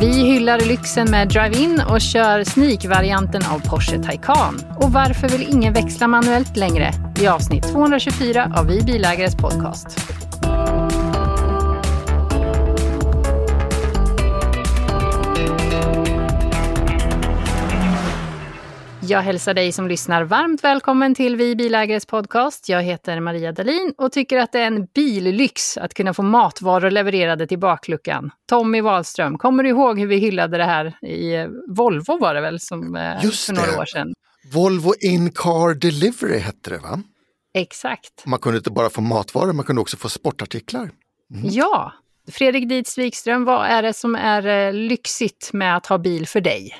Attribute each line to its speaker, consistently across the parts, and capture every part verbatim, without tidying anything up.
Speaker 1: Vi hyllar lyxen med drive-in och kör sneak-varianten av Porsche Taycan. Och varför vill ingen växla manuellt längre? I avsnitt tvåhundratjugofyra av Vi Bilägares podcast. Jag hälsar dig som lyssnar varmt välkommen till Vi Bilägares podcast. Jag heter Maria Dahlin och tycker att det är en billyx att kunna få matvaror levererade till bakluckan. Tommy Wahlström, kommer du ihåg hur vi hyllade det här i Volvo var det väl som
Speaker 2: Just
Speaker 1: för några
Speaker 2: det.
Speaker 1: år sedan?
Speaker 2: Volvo In-Car Delivery hette det, va?
Speaker 1: Exakt.
Speaker 2: Man kunde inte bara få matvaror, man kunde också få sportartiklar.
Speaker 1: Mm. Ja, Fredrik Dietz Wikström, vad är det som är lyxigt med att ha bil för dig?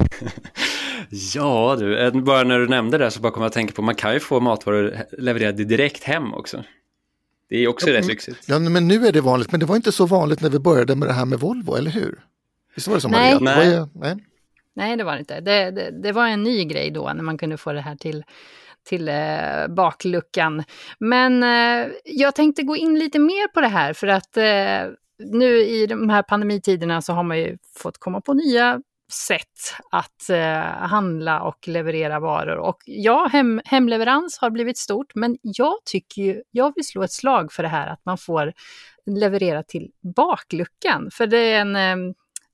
Speaker 3: Ja du, bara när du nämnde det så bara kommer jag att tänka på man kan ju få matvaror levererade direkt hem också. Det är också ja, rätt lyxigt.
Speaker 2: Ja, men nu är det vanligt, men det var inte så vanligt när vi började med det här med Volvo, eller hur? Visst var det som
Speaker 1: nej.
Speaker 2: Nej. Det var, nej.
Speaker 1: nej, det var det inte. Det, det, det var en ny grej då när man kunde få det här till, till eh, bakluckan. Men eh, jag tänkte gå in lite mer på det här för att eh, nu i de här pandemitiderna så har man ju fått komma på nya sätt att eh, handla och leverera varor. Och ja, hem, hemleverans har blivit stort, men jag tycker ju, jag vill slå ett slag för det här att man får leverera till bakluckan. För det är en, en,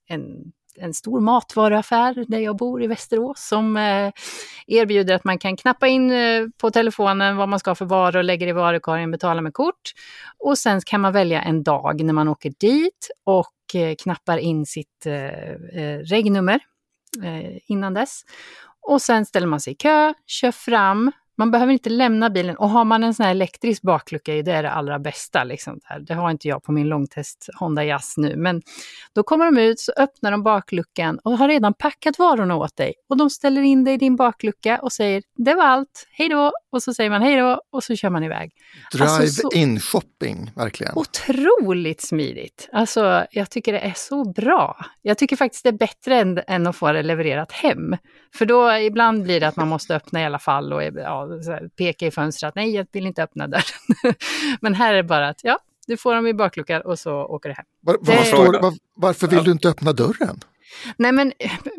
Speaker 1: en stor matvaruaffär där jag bor i Västerås som eh, erbjuder att man kan knappa in eh, på telefonen vad man ska för varor och lägger i varukorgen, betala med kort. Och sen kan man välja en dag när man åker dit och knappar in sitt eh, regnummer eh, innan dess. Och sen ställer man sig i kö, kör fram. Man behöver inte lämna bilen. Och har man en sån här elektrisk baklucka, det är det allra bästa. Liksom. Det har inte jag på min långtest Honda Jazz nu. Men då kommer de ut, så öppnar de bakluckan och har redan packat varorna åt dig. Och de ställer in dig i din baklucka och säger, det var allt, hej då. Och så säger man hej då och så kör man iväg.
Speaker 2: Drive-in alltså, shopping, verkligen.
Speaker 1: Otroligt smidigt. Alltså, jag tycker det är så bra. Jag tycker faktiskt det är bättre än, än att få det levererat hem. För då ibland blir det att man måste öppna i alla fall och ja, peka i fönstret. Nej, jag vill inte öppna dörren. Men här är det bara att ja, du får dem i bakluckar och så åker det hem.
Speaker 2: Var,
Speaker 1: det...
Speaker 2: Varför, var, varför vill du inte öppna dörren?
Speaker 1: Nej, men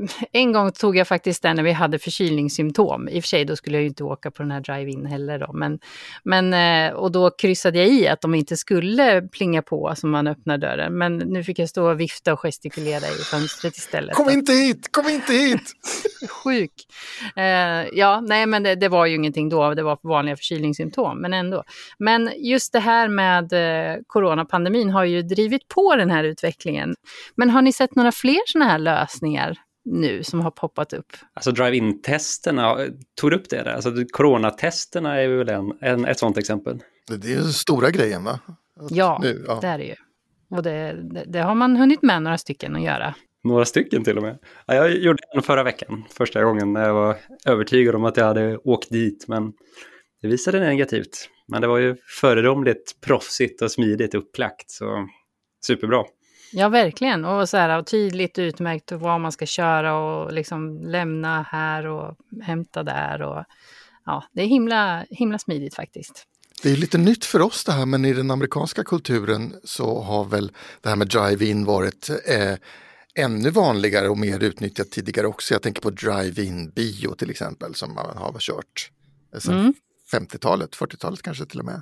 Speaker 1: en gång tog jag faktiskt den när vi hade förkylningssymptom. I och för sig då skulle jag ju inte åka på den här drive-in heller då. Men, men, och då kryssade jag i att de inte skulle plinga på som man öppnar dörren. Men nu fick jag stå och vifta och gestikulera i fönstret istället.
Speaker 2: Kom inte hit, kom inte hit!
Speaker 1: Sjuk. Uh, ja, nej men det, det var ju ingenting då. Det var vanliga förkylningssymptom, men ändå. Men just det här med uh, coronapandemin har ju drivit på den här utvecklingen. Men har ni sett några fler sådana här lösningar nu som har poppat upp?
Speaker 3: Alltså drive-in-testerna, tog upp det där? Alltså coronatesterna är väl en, en, ett sånt exempel.
Speaker 2: Det, det är den stora grejen, va?
Speaker 1: Att ja, nu, ja, det är det ju. Och det, det, det har man hunnit med några stycken att göra.
Speaker 3: Några stycken till och med. Ja, jag gjorde det förra veckan, första gången när jag var övertygad om att jag hade åkt dit, men det visade negativt. Men det var ju föredömligt proffsigt och smidigt upplagt, så superbra.
Speaker 1: Ja, verkligen. Och, så här, och tydligt utmärkt vad man ska köra och liksom lämna här och hämta där. Och, ja, det är himla, himla smidigt faktiskt.
Speaker 2: Det är lite nytt för oss det här, men i den amerikanska kulturen så har väl det här med drive-in varit eh, ännu vanligare och mer utnyttjat tidigare också. Jag tänker på drive-in bio till exempel som man har kört sedan mm. femtiotalet, fyrtiotalet kanske till och med.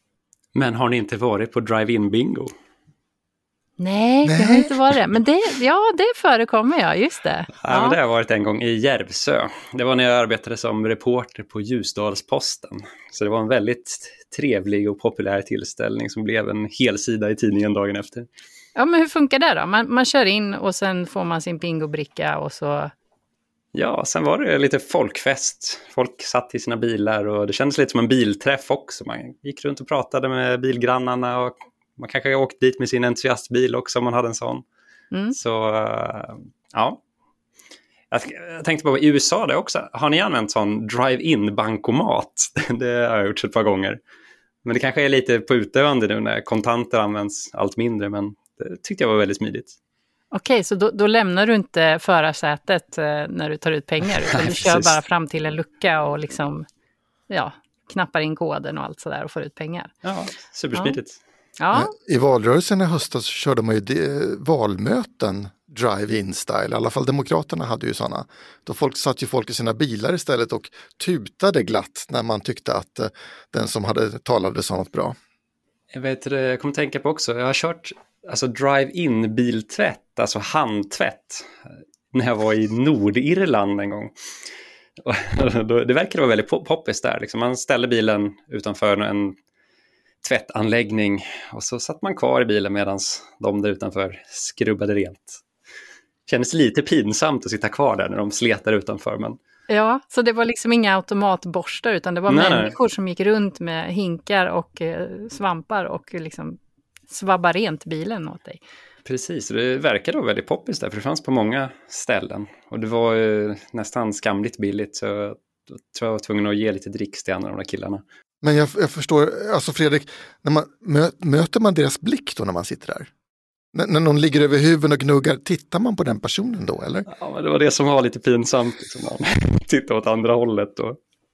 Speaker 3: Men har ni inte varit på drive-in bingo?
Speaker 1: Nej, Nej, det har inte varit det. Men det, ja, det förekommer jag, just det.
Speaker 3: Ja,
Speaker 1: ja.
Speaker 3: Men det har varit en gång i Järvsö. Det var när jag arbetade som reporter på Ljusdalsposten. Så det var en väldigt trevlig och populär tillställning som blev en hel sida i tidningen dagen efter.
Speaker 1: Ja, men hur funkar det då? Man, man kör in och sen får man sin bingobricka och så...
Speaker 3: Ja, sen var det lite folkfest. Folk satt i sina bilar och det kändes lite som en bilträff också. Man gick runt och pratade med bilgrannarna och man kanske åkte dit med sin entusiastbil också om man hade en sån. Mm. Så, ja. Jag, jag tänkte på i U S A det också. Har ni använt sån drive-in bankomat? Det har jag gjort ett par gånger. Men det kanske är lite på utövande nu när kontanter används allt mindre. Men det tyckte jag var väldigt smidigt.
Speaker 1: Okej, så då, då lämnar du inte förarsätet eh, när du tar ut pengar. Utan du kör bara fram till en lucka och liksom, ja, knappar in koden och allt sådär och får ut pengar.
Speaker 3: Ja, supersmidigt.
Speaker 1: Ja.
Speaker 2: I valrörelsen i höstas så körde man ju de, valmöten drive-in-style. I alla fall Demokraterna hade ju sådana. Då folk satt ju folk i sina bilar istället och tutade glatt när man tyckte att uh, den som hade talade sa något bra.
Speaker 3: Jag vet, jag kommer tänka på också, jag har kört alltså drive-in biltvätt, alltså handtvätt, när jag var i Nordirland en gång. Det verkar vara väldigt poppis där. Liksom man ställer bilen utanför en tvättanläggning och så satt man kvar i bilen medan de där utanför skrubbade rent. Kändes lite pinsamt att sitta kvar där när de sletar utanför. Men...
Speaker 1: Ja, så det var liksom inga automatborstar utan det var
Speaker 3: nej,
Speaker 1: människor
Speaker 3: nej.
Speaker 1: som gick runt med hinkar och eh, svampar och liksom svabba rent bilen åt dig.
Speaker 3: Precis, det verkade vara väldigt poppis där för det fanns på många ställen. Och det var ju nästan skamligt billigt så jag tror jag var tvungen att ge lite dricks till en av de där killarna.
Speaker 2: Men jag, jag förstår, alltså Fredrik, när man, mö, möter man deras blick då när man sitter där? När, när någon ligger över huvudet och gnuggar, tittar man på den personen då, eller?
Speaker 3: Ja, men det var det som var lite pinsamt, liksom, man tittar åt andra hållet då.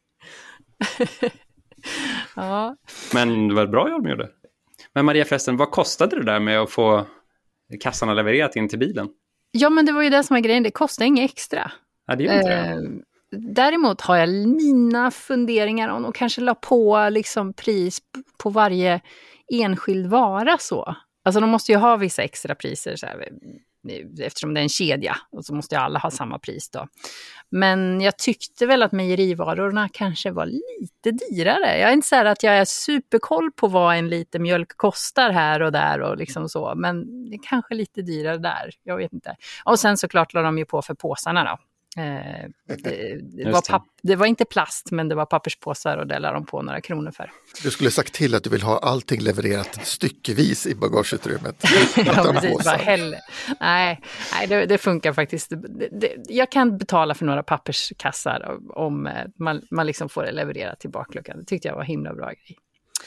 Speaker 1: Ja.
Speaker 3: Men det var ett bra jobb de gjorde. Men Maria förresten, vad kostade det där med att få kassarna levererat in till bilen?
Speaker 1: Ja, men det var ju det som var grejen, det kostade inget extra.
Speaker 3: Ja, det gör inte
Speaker 1: eh,
Speaker 3: det.
Speaker 1: Däremot har jag mina funderingar om de kanske la på liksom pris på varje enskild vara så. Alltså de måste ju ha vissa extra priser så här, eftersom det är en kedja och så måste ju alla ha samma pris då. Men jag tyckte väl att mejerivarorna kanske var lite dyrare. Jag är inte så här att jag är superkoll på vad en liter mjölk kostar här och där och liksom så. Men det är kanske lite dyrare där, jag vet inte. Och sen såklart la de ju på för påsarna då. Eh, det, det, var papp, det var inte plast men det var papperspåsar och det lade de på några kronor för.
Speaker 2: Du skulle sagt till att du vill ha allting levererat styckevis i bagageutrymmet.
Speaker 1: Ja, precis, bara heller. Nej, nej det, det funkar faktiskt. Det, det, jag kan betala för några papperskassar om man, man liksom får det levererat till bakluckan. Det tyckte jag var en himla bra grej.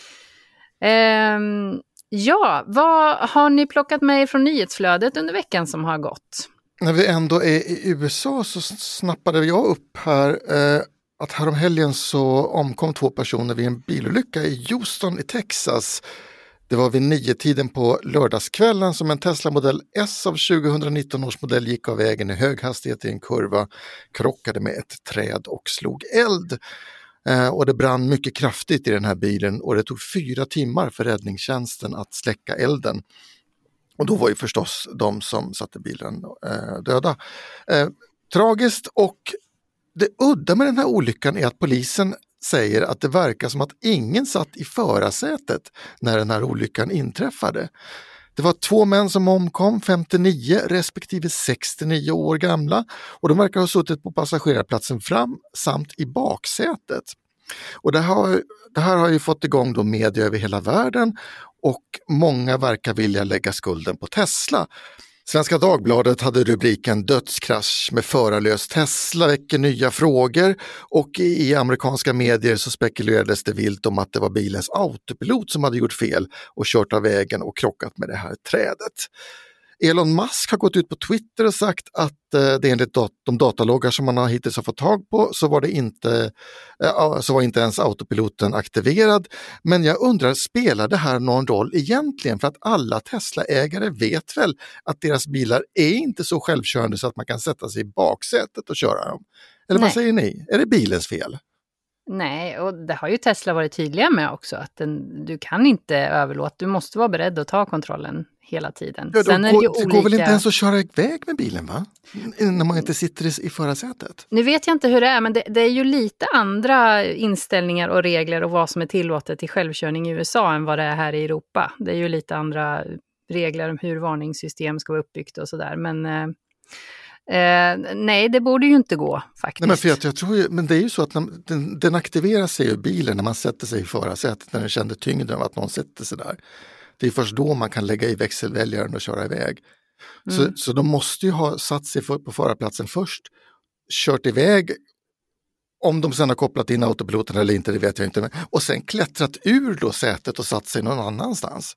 Speaker 1: Eh, ja, vad har ni plockat med från nyhetsflödet under veckan som har gått?
Speaker 2: När vi ändå är i U S A så snappade jag upp här eh, att häromhelgen så omkom två personer vid en bilolycka i Houston i Texas. Det var vid nio tiden på lördagskvällen som en Tesla Model S av tjugonitton års modell gick av vägen i hög hastighet i en kurva, krockade med ett träd och slog eld. Eh, och det brann mycket kraftigt i den här bilen och det tog fyra timmar för räddningstjänsten att släcka elden. Och då var ju förstås de som satte bilen eh, döda. Eh, tragiskt, och det udda med den här olyckan är att polisen säger att det verkar som att ingen satt i förarsätet när den här olyckan inträffade. Det var två män som omkom, femtionio respektive sextionio år gamla, och de verkar ha suttit på passagerarplatsen fram samt i baksätet. Och det här, det här har ju fått igång då media över hela världen och många verkar vilja lägga skulden på Tesla. Svenska Dagbladet hade rubriken "Dödskrasch med förarlös Tesla väcker nya frågor", och i amerikanska medier så spekulerades det vilt om att det var bilens autopilot som hade gjort fel och kört av vägen och krockat med det här trädet. Elon Musk har gått ut på Twitter och sagt att eh, det enligt dat- de dataloggar som man har hittills har fått tag på så var det inte, eh, så var inte ens autopiloten aktiverad. Men jag undrar, spelar det här någon roll egentligen? För att alla Tesla-ägare vet väl att deras bilar är inte så självkörande så att man kan sätta sig i baksätet och köra dem. Eller
Speaker 1: Nej.
Speaker 2: Vad säger ni? Är det bilens fel?
Speaker 1: Nej, och det har ju Tesla varit tydliga med också. Att den, du kan inte överlåta, du måste vara beredd att ta kontrollen hela tiden.
Speaker 2: Ja,
Speaker 1: Sen
Speaker 2: det
Speaker 1: är
Speaker 2: går,
Speaker 1: det, ju
Speaker 2: det
Speaker 1: olika...
Speaker 2: går väl inte ens att köra iväg med bilen, va? När man inte sitter i förarsätet.
Speaker 1: Nu vet jag inte hur det är, men det, det är ju lite andra inställningar och regler och vad som är tillåtet i självkörning i U S A än vad det är här i Europa. Det är ju lite andra regler om hur varningssystem ska vara uppbyggt och sådär. Men eh, eh, nej, det borde ju inte gå faktiskt.
Speaker 2: Nej, men, för jag, jag tror ju, men det är ju så att när, den, den aktiverar sig i bilen när man sätter sig i förarsätet, när den känner tyngden av att någon sätter sig där. Det är först då man kan lägga i växelväljaren och köra iväg. Mm. Så, så de måste ju ha satt sig för, på förarplatsen först, kört iväg, om de sedan har kopplat in autopiloten eller inte, det vet jag inte. Och sen klättrat ur då sätet och satt sig någon annanstans.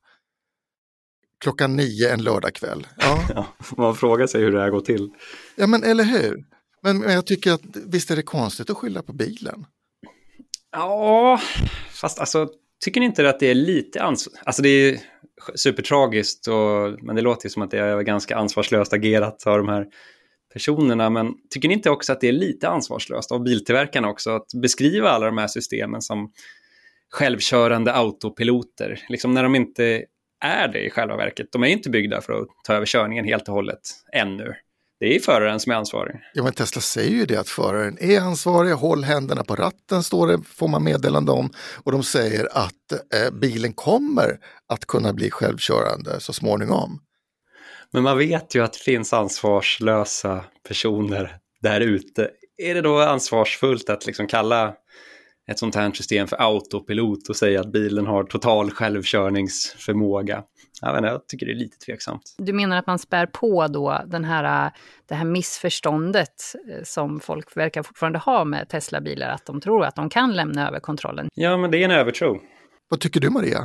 Speaker 2: Klockan nio en lördagkväll. Ja.
Speaker 3: Ja, man frågar sig hur det här går till.
Speaker 2: Ja, men eller hur? Men, men jag tycker att visst är det konstigt att skylla på bilen.
Speaker 3: Ja, fast alltså tycker ni inte att det är lite ansvar? Alltså det är supertragiskt, och, men det låter ju som att det är ganska ansvarslöst agerat av de här personerna. Men tycker ni inte också att det är lite ansvarslöst av biltillverkarna också att beskriva alla de här systemen som självkörande autopiloter, liksom när de inte är det i själva verket? De är inte byggda för att ta över körningen helt och hållet ännu. Det är föraren som är ansvarig.
Speaker 2: Ja, men Tesla säger ju det, att föraren är ansvarig, håll händerna på ratten, står det, får man meddelande om. Och de säger att eh, bilen kommer att kunna bli självkörande så småningom.
Speaker 3: Men man vet ju att det finns ansvarslösa personer där ute. Är det då ansvarsfullt att liksom kalla ett sånt här system för autopilot och säga att bilen har total självkörningsförmåga? Jag vet inte, jag tycker det är lite tveksamt.
Speaker 1: Du menar att man spär på då den här, det här missförståndet som folk verkar fortfarande ha med Tesla-bilar, att de tror att de kan lämna över kontrollen?
Speaker 3: Ja, men det är en övertro.
Speaker 2: Vad tycker du, Maria?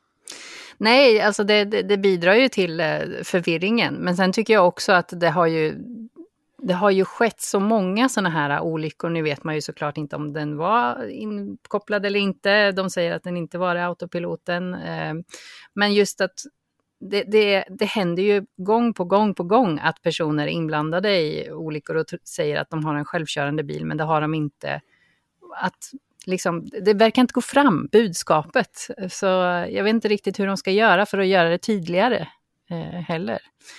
Speaker 1: Nej, alltså det, det, det bidrar ju till förvirringen. Men sen tycker jag också att det har ju, det har ju skett så många sådana här olyckor. Nu vet man ju såklart inte om den var inkopplad eller inte. De säger att den inte var autopiloten. Men just att det, det, det händer ju gång på gång på gång att personer är inblandade i olyckor och t- säger att de har en självkörande bil, men det har de inte. Att liksom, det verkar inte gå fram, budskapet. Så jag vet inte riktigt hur de ska göra för att göra det tydligare eh, heller.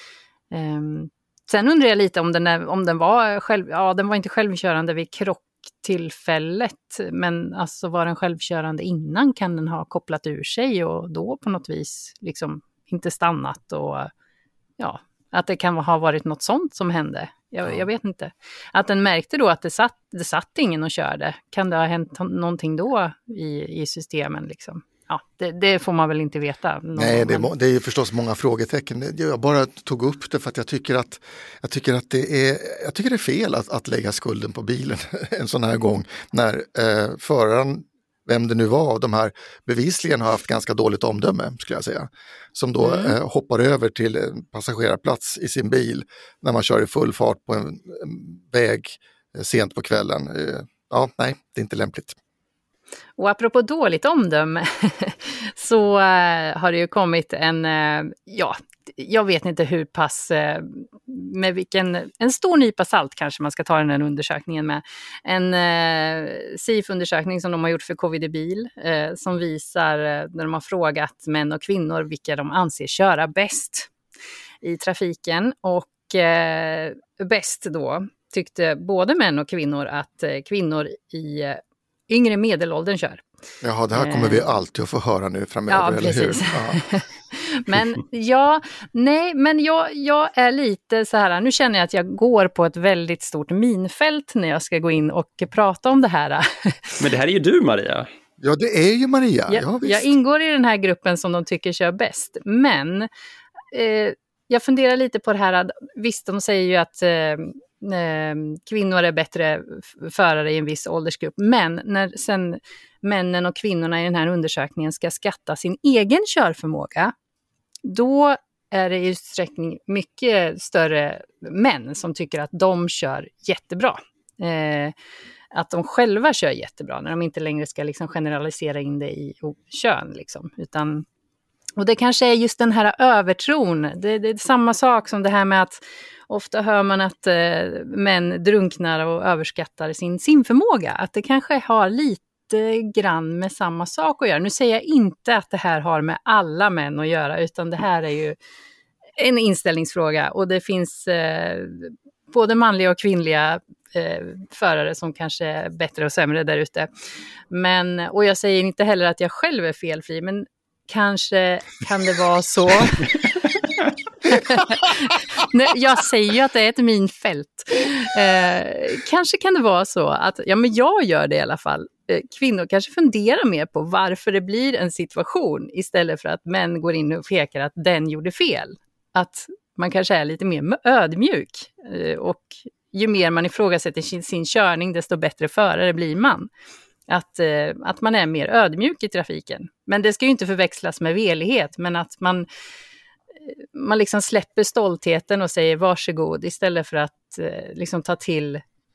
Speaker 1: Um, sen undrar jag lite om den, är, om den var själv, ja, den var inte självkörande vid krocktillfället, men alltså var den självkörande innan, kan den ha kopplat ur sig och då på något vis liksom inte stannat, och ja, att det kan ha varit något sånt som hände. Jag, ja. jag vet inte. Att den märkte då att det satt, det satt ingen och körde. Kan det ha hänt någonting då i, i systemen liksom? Ja, det, det får man väl inte veta.
Speaker 2: Nej, det är, det är förstås många frågetecken. Jag bara tog upp det för att jag tycker att, jag tycker att det är, jag tycker det är fel att, att lägga skulden på bilen en sån här gång. När eh, föraren, vem det nu var av de här, bevisligen har haft ganska dåligt omdöme, skulle jag säga. Som då mm. eh, hoppar över till en passagerarplats i sin bil när man kör i full fart på en, en väg eh, sent på kvällen. Eh, ja, nej, det är inte lämpligt.
Speaker 1: Och apropå dåligt omdöme så äh, har det ju kommit en, äh, ja, jag vet inte hur pass, äh, med vilken, en stor nypa salt kanske man ska ta den här undersökningen med. En äh, S I F-undersökning som de har gjort för Covid i bil, äh, som visar, äh, när de har frågat män och kvinnor vilka de anser köra bäst i trafiken. Och äh, bäst då tyckte både män och kvinnor att äh, kvinnor i äh, yngre medelåldern kör.
Speaker 2: Jaha, det här kommer vi alltid att få höra nu framöver,
Speaker 1: ja,
Speaker 2: eller
Speaker 1: precis.
Speaker 2: hur? Ja.
Speaker 1: Men ja, nej, men jag, jag är lite så här, nu känner jag att jag går på ett väldigt stort minfält när jag ska gå in och prata om det här.
Speaker 3: Men det här är ju du, Maria.
Speaker 2: Ja, det är ju Maria.
Speaker 1: Jag,
Speaker 2: ja, visst.
Speaker 1: jag ingår i den här gruppen som de tycker kör bäst, men eh, jag funderar lite på det här, visst de säger ju att eh, kvinnor är bättre förare i en viss åldersgrupp, men när sen männen och kvinnorna i den här undersökningen ska skatta sin egen körförmåga, då är det i utsträckning mycket större män som tycker att de kör jättebra. Eh, att de själva kör jättebra, när de inte längre ska liksom generalisera in det i kön. Liksom, utan, och det kanske är just den här övertron. Det, det är samma sak som det här med att ofta hör man att eh, män drunknar och överskattar sin simförmåga. Att det kanske har lite grann med samma sak att göra. Nu säger jag inte att det här har med alla män att göra, utan det här är ju en inställningsfråga. Och det finns eh, både manliga och kvinnliga eh, förare som kanske är bättre och sämre där ute. Men, och jag säger inte heller att jag själv är felfri, men kanske kan det vara så... Nej, jag säger ju att det är ett minfält. Eh, kanske kan det vara så att, ja men jag gör det i alla fall. Eh, kvinnor kanske funderar mer på varför det blir en situation istället för att män går in och pekar att den gjorde fel. Att man kanske är lite mer ödmjuk. Eh, och ju mer man ifrågasätter sin, sin körning, desto bättre förare blir man. Att, eh, att man är mer ödmjuk i trafiken. Men det ska ju inte förväxlas med velighet, men att man man liksom släpper stoltheten och säger varsågod istället för att eh, liksom ta till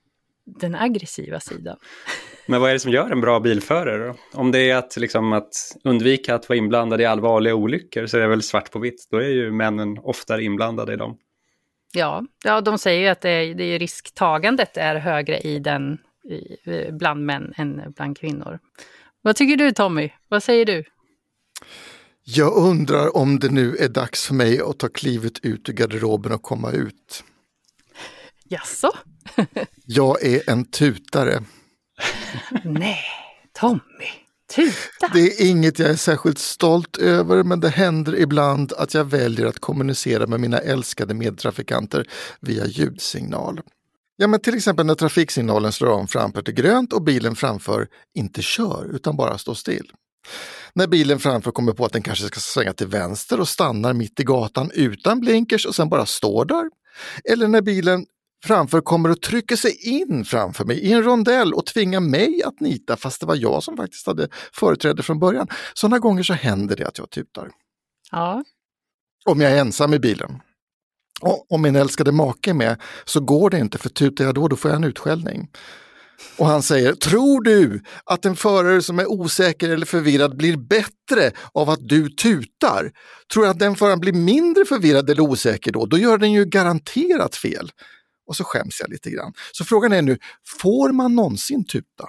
Speaker 1: den aggressiva sidan.
Speaker 3: Men vad är det som gör en bra bilförare då? Om det är att, liksom, att undvika att vara inblandad i allvarliga olyckor så är det väl svart på vitt. Då är ju männen oftare inblandade i dem.
Speaker 1: Ja, ja de säger ju att det är, det är risktagandet är högre i den, i, bland män än bland kvinnor. Vad tycker du, Tommy? Vad säger du?
Speaker 2: Jag undrar om det nu är dags för mig att ta klivet ut ur garderoben och komma ut.
Speaker 1: Jaså?
Speaker 2: Jag är en tutare.
Speaker 1: Nej, Tommy, tuta.
Speaker 2: Det är inget jag är särskilt stolt över, men det händer ibland att jag väljer att kommunicera med mina älskade medtrafikanter via ljudsignal. Ja, men till exempel när trafiksignalen slår om framför till grönt och bilen framför inte kör utan bara står still. När bilen framför kommer på att den kanske ska svänga till vänster och stannar mitt i gatan utan blinkers och sen bara står där. Eller när bilen framför kommer och trycker sig in framför mig i en rondell och tvingar mig att nita fast det var jag som faktiskt hade företräde från början. Sådana gånger så händer det att jag tutar.
Speaker 1: Ja.
Speaker 2: Om jag är ensam i bilen. Och om min älskade make är med så går det inte, för tutar jag då, då får jag en utskällning. Och han säger, tror du att en förare som är osäker eller förvirrad blir bättre av att du tutar? Tror du att den föraren blir mindre förvirrad eller osäker då? Då gör den ju garanterat fel. Och så skäms jag lite grann. Så frågan är nu, får man någonsin tuta?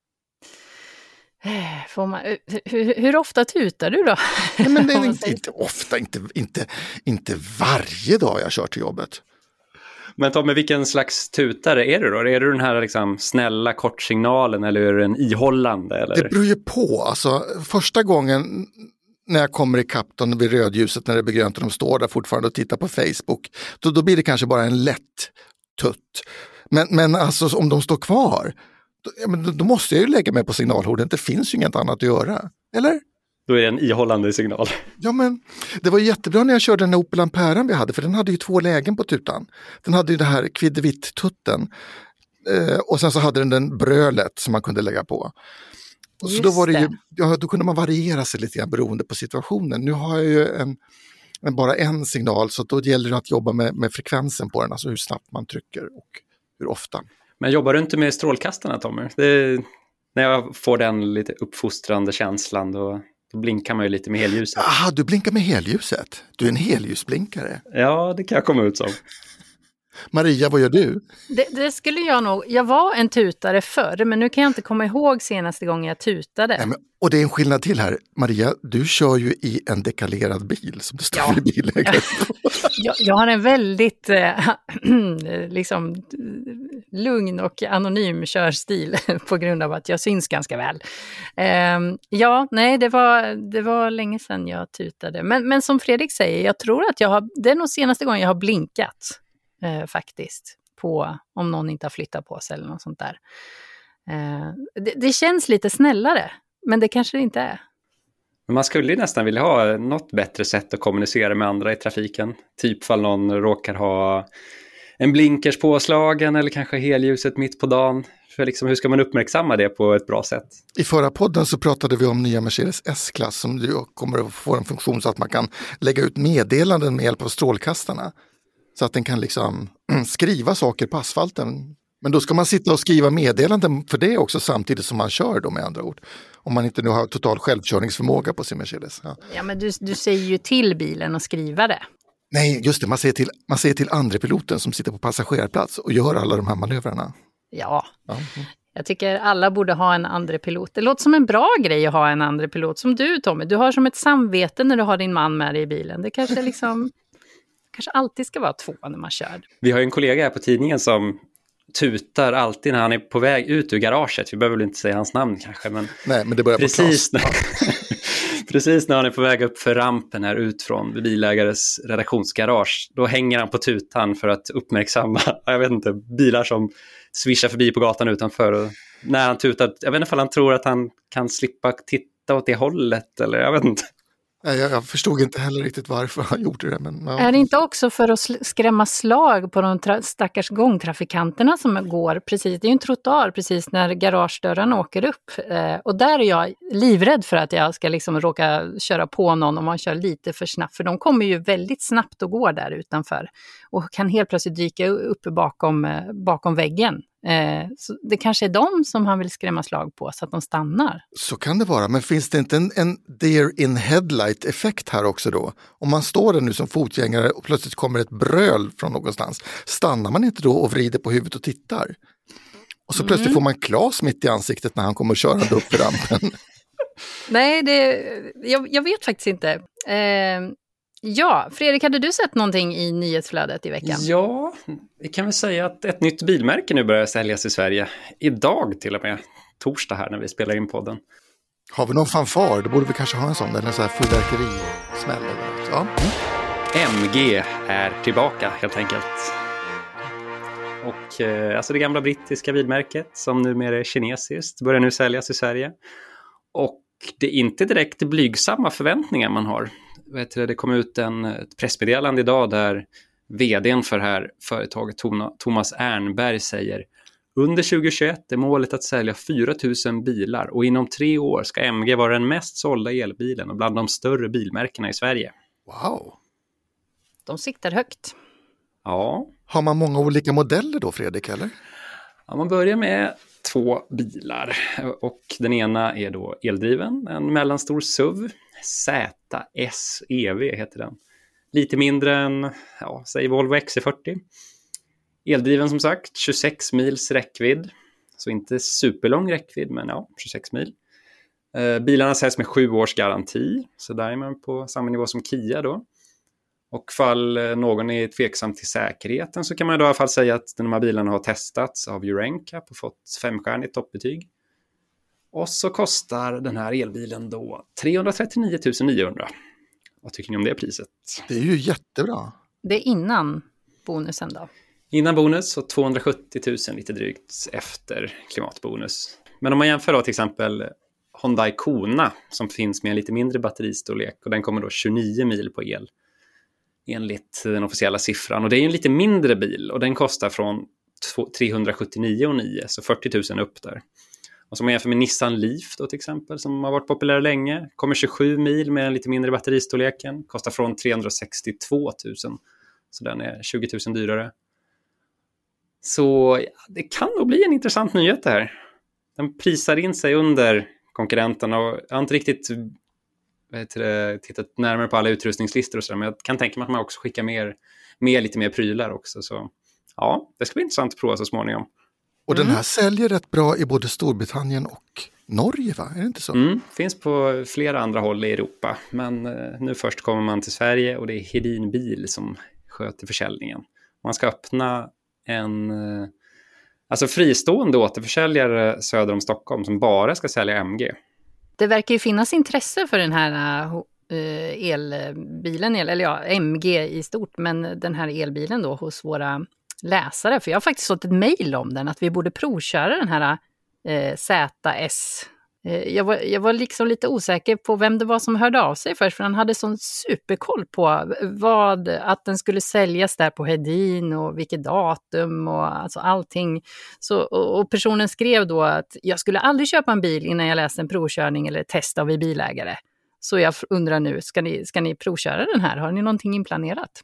Speaker 1: Får man, hur, hur ofta tutar du då?
Speaker 2: Nej, men det är inte, inte ofta, inte, inte, inte varje dag jag kör till jobbet.
Speaker 3: Men Tommy, vilken slags tutare är du då? Är du den här liksom snälla kortsignalen eller är du en ihållande? Eller?
Speaker 2: Det beror ju på. Alltså, första gången när jag kommer i kapten vid rödljuset när det blir grönt och de står där fortfarande och tittar på Facebook, då, då blir det kanske bara en lätt tutt. Men, men alltså om de står kvar, då, då måste jag ju lägga mig på signalhorden. Det finns ju inget annat att göra. Eller?
Speaker 3: Då är det en ihållande signal.
Speaker 2: Ja, men det var jättebra när jag körde den här Opel Amperan vi hade, för den hade ju två lägen på tutan. Den hade ju det här kviddevitt-tutten eh, och sen så hade den den brölet som man kunde lägga på. Och så då var det ju, ja, då kunde man variera sig lite grann beroende på situationen. Nu har jag ju en, en, bara en signal, så då gäller det att jobba med, med frekvensen på den, alltså hur snabbt man trycker och hur ofta.
Speaker 3: Men jobbar du inte med strålkastarna, Tommy? Det, när jag får den lite uppfostrande känslan då... Då blinkar man ju lite med helljuset.
Speaker 2: Aha, du blinkar med helljuset. Du är en helljusblinkare.
Speaker 3: Ja, det kan jag komma ut som.
Speaker 2: Maria, vad gör du?
Speaker 1: Det, det skulle jag nog... Jag var en tutare förr, men nu kan jag inte komma ihåg senaste gången jag tutade.
Speaker 2: Nej, men, och det är en skillnad till här. Maria, du kör ju i en dekalerad bil som det står ja. i bilägaren.
Speaker 1: jag, jag har en väldigt eh, liksom lugn och anonym körstil på grund av att jag syns ganska väl. Eh, ja, nej, det var, det var länge sedan jag tutade. Men, men som Fredrik säger, jag tror att jag har... Det är nog senaste gången jag har blinkat. Eh, faktiskt, på om någon inte har flyttat på sig eller något sånt där. Eh, det, det känns lite snällare, men det kanske det inte är.
Speaker 3: Men man skulle ju nästan vilja ha något bättre sätt att kommunicera med andra i trafiken. Typ fall någon råkar ha en blinkers påslagen eller kanske helljuset mitt på dagen. För liksom, hur ska man uppmärksamma det på ett bra sätt? I
Speaker 2: förra podden så pratade vi om nya Mercedes S-klass som ju kommer att få en funktion så att man kan lägga ut meddelanden med hjälp av strålkastarna. Så att den kan liksom skriva saker på asfalten. Men då ska man sitta och skriva meddelanden för det också samtidigt som man kör då, med andra ord. Om man inte nu har total självkörningsförmåga på sin Mercedes. Ja,
Speaker 1: ja men du, du säger ju till bilen att skriva det.
Speaker 2: Nej, just det. Man säger till, man säger till andra piloten som sitter på passagerarplats och gör alla de här manövrarna.
Speaker 1: Ja, ja. Jag tycker alla borde ha en andra pilot. Det låter som en bra grej att ha en andra pilot. Som du, Tommy. Du har som ett samvete när du har din man med dig i bilen. Det kanske liksom... kanske alltid ska vara två när man kör.
Speaker 3: Vi har ju en kollega här på tidningen som tutar alltid när han är på väg ut ur garaget. Vi behöver väl inte säga hans namn kanske. Men
Speaker 2: nej, men det börjar
Speaker 3: precis, när, precis när han är på väg upp för rampen här ut från bilägares redaktionsgarage. Då hänger han på tutan för att uppmärksamma, jag vet inte, bilar som svischar förbi på gatan utanför. Och när han tutar, jag vet inte om han tror att han kan slippa titta åt det hållet. Eller jag vet inte.
Speaker 2: Jag, jag förstod inte heller riktigt varför han gjorde det. Men, ja.
Speaker 1: Är det inte också för att skrämma slag på de tra- stackars gångtrafikanterna som går precis, det är ju en trottoar precis när garagedörren åker upp. Eh, och där är jag livrädd för att jag ska liksom råka köra på någon om man kör lite för snabbt. För de kommer ju väldigt snabbt och går där utanför. Och kan helt plötsligt dyka upp bakom, bakom väggen Eh, så det kanske är de som han vill skrämma slag på så att de stannar.
Speaker 2: Så kan det vara, men finns det inte en, en deer in headlight effekt här också då? Om man står där nu som fotgängare och plötsligt kommer ett bröl från någonstans, stannar man inte då och vrider på huvudet och tittar? Och så mm. plötsligt får man Klas mitt i ansiktet när han kommer körande upp för rampen.
Speaker 1: Nej, det, jag, jag vet faktiskt inte. Eh, ja, Fredrik, hade du sett någonting i nyhetsflödet i veckan?
Speaker 3: Ja, vi kan väl säga att ett nytt bilmärke nu börjar säljas i Sverige. Idag till och med, torsdag här när vi spelar in podden.
Speaker 2: Har vi någon fanfar? Då borde vi kanske ha en sån, eller en sån här fyrverkerismäll eller något. Ja.
Speaker 3: Mm. M G är tillbaka helt enkelt. Och eh, alltså det gamla brittiska bilmärket som numera är kinesiskt börjar nu säljas i Sverige. Och det är inte direkt blygsamma förväntningar man har. Vet du, det kom ut en, ett pressmeddelande idag där vdn för det här företaget Thomas Ernberg säger: under tjugohundratjugoett är målet att sälja fyra tusen bilar och inom tre år ska M G vara den mest sålda elbilen och bland de större bilmärkena i Sverige.
Speaker 2: Wow!
Speaker 1: De siktar högt.
Speaker 3: Ja.
Speaker 2: Har man många olika modeller då, Fredrik, eller?
Speaker 3: Ja, man börjar med två bilar och den ena är då eldriven, en mellanstor S U V, Z S E V heter den. Lite mindre än, ja, säg Volvo X C fyrtio. Eldriven som sagt, tjugosex mils räckvidd, så inte superlång räckvidd men ja, tjugosex mil. Eh, bilarna säljs med sju års garanti, så där är man på samma nivå som Kia då. Och fall någon är tveksam till säkerheten så kan man då i alla fall säga att de här bilarna har testats av Euro N C A P och fått femstjärnigt toppbetyg. Och så kostar den här elbilen då trehundratrettionio tusen niohundra. Vad tycker ni om det priset?
Speaker 2: Det är ju jättebra.
Speaker 1: Det är innan bonusen då?
Speaker 3: Innan bonus och tvåhundrasjuttio tusen lite drygt efter klimatbonus. Men om man jämför då till exempel Hyundai Kona som finns med en lite mindre batteristorlek och den kommer då tjugonio mil på el. Enligt den officiella siffran. Och det är en lite mindre bil. Och den kostar från trehundrasjuttionio tusen niohundra. Så fyrtio tusen upp där. Och som man jämför med Nissan Leaf då till exempel. Som har varit populär länge. Kommer tjugosju mil med en lite mindre batteristorleken. Kostar från trehundrasextiotvå tusen. Så den är tjugo tusen dyrare. Så ja, det kan nog bli en intressant nyhet det här. Den prisar in sig under konkurrenterna. Och jag har inte riktigt... tittat närmare på alla utrustningslistor och sådär, men jag kan tänka mig att man också skickar mer, mer lite mer prylar också, så ja, det ska bli intressant att prova så småningom.
Speaker 2: Och
Speaker 3: mm.
Speaker 2: den här säljer rätt bra i både Storbritannien och Norge, va? Är det inte så?
Speaker 3: Mm, finns på flera andra håll i Europa, men eh, nu först kommer man till Sverige och det är Hedin Bil som sköter försäljningen. Man ska öppna en eh, alltså fristående återförsäljare söder om Stockholm som bara ska sälja M G.
Speaker 1: Det verkar ju finnas intresse för den här uh, elbilen, eller ja, M G i stort, men den här elbilen då hos våra läsare. För jag har faktiskt fått ett mejl om den, att vi borde provköra den här uh, Z S. Uh, jag, var, jag var liksom lite osäker på vem det var som hörde av sig först, för han hade sån superkoll på vad, att den skulle säljas där på Hedin och vilket datum och alltså allting. Så, och, och personen skrev då att jag skulle aldrig köpa en bil innan jag läste en provkörning eller test av en bilägare. Så jag undrar nu, ska ni, ska ni provköra den här? Har ni någonting inplanerat?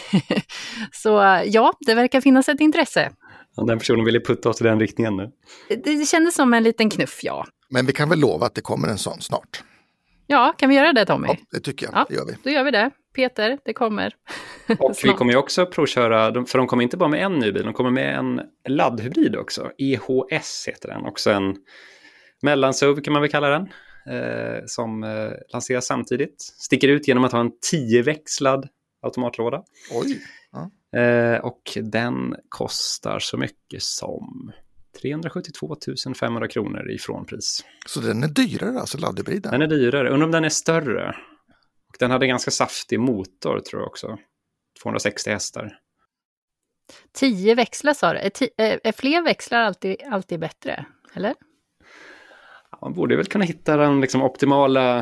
Speaker 1: Så ja, det verkar finnas ett intresse.
Speaker 3: Ja, den personen ville putta oss i den riktningen nu.
Speaker 1: Det, det kändes som en liten knuff, ja.
Speaker 2: Men vi kan väl lova att det kommer en sån snart.
Speaker 1: Ja, kan vi göra det, Tommy?
Speaker 2: Ja, det tycker jag.
Speaker 1: Ja,
Speaker 2: det gör vi.
Speaker 1: Då gör vi det. Peter, det kommer.
Speaker 3: Och vi kommer ju också provköra, för de kommer inte bara med en ny bil, de kommer med en laddhybrid också. E H S heter den, också en mellan-S U V kan man väl kalla den, eh, som eh, lanseras samtidigt. Sticker ut genom att ha en tioväxlad automatlåda.
Speaker 2: Oj! Ja.
Speaker 3: Eh, och den kostar så mycket som trehundrasjuttiotvå tusen femhundra kronor ifrån pris.
Speaker 2: Så den är dyrare, alltså laddhybriden?
Speaker 3: Den är dyrare, undrar om den är större. Och den hade ganska saftig motor tror jag också. tvåhundrasextio hästar.
Speaker 1: Tio växlar sa du. Är, ti- är fler växlar alltid, alltid bättre, eller?
Speaker 3: Ja, man borde väl kunna hitta den liksom optimala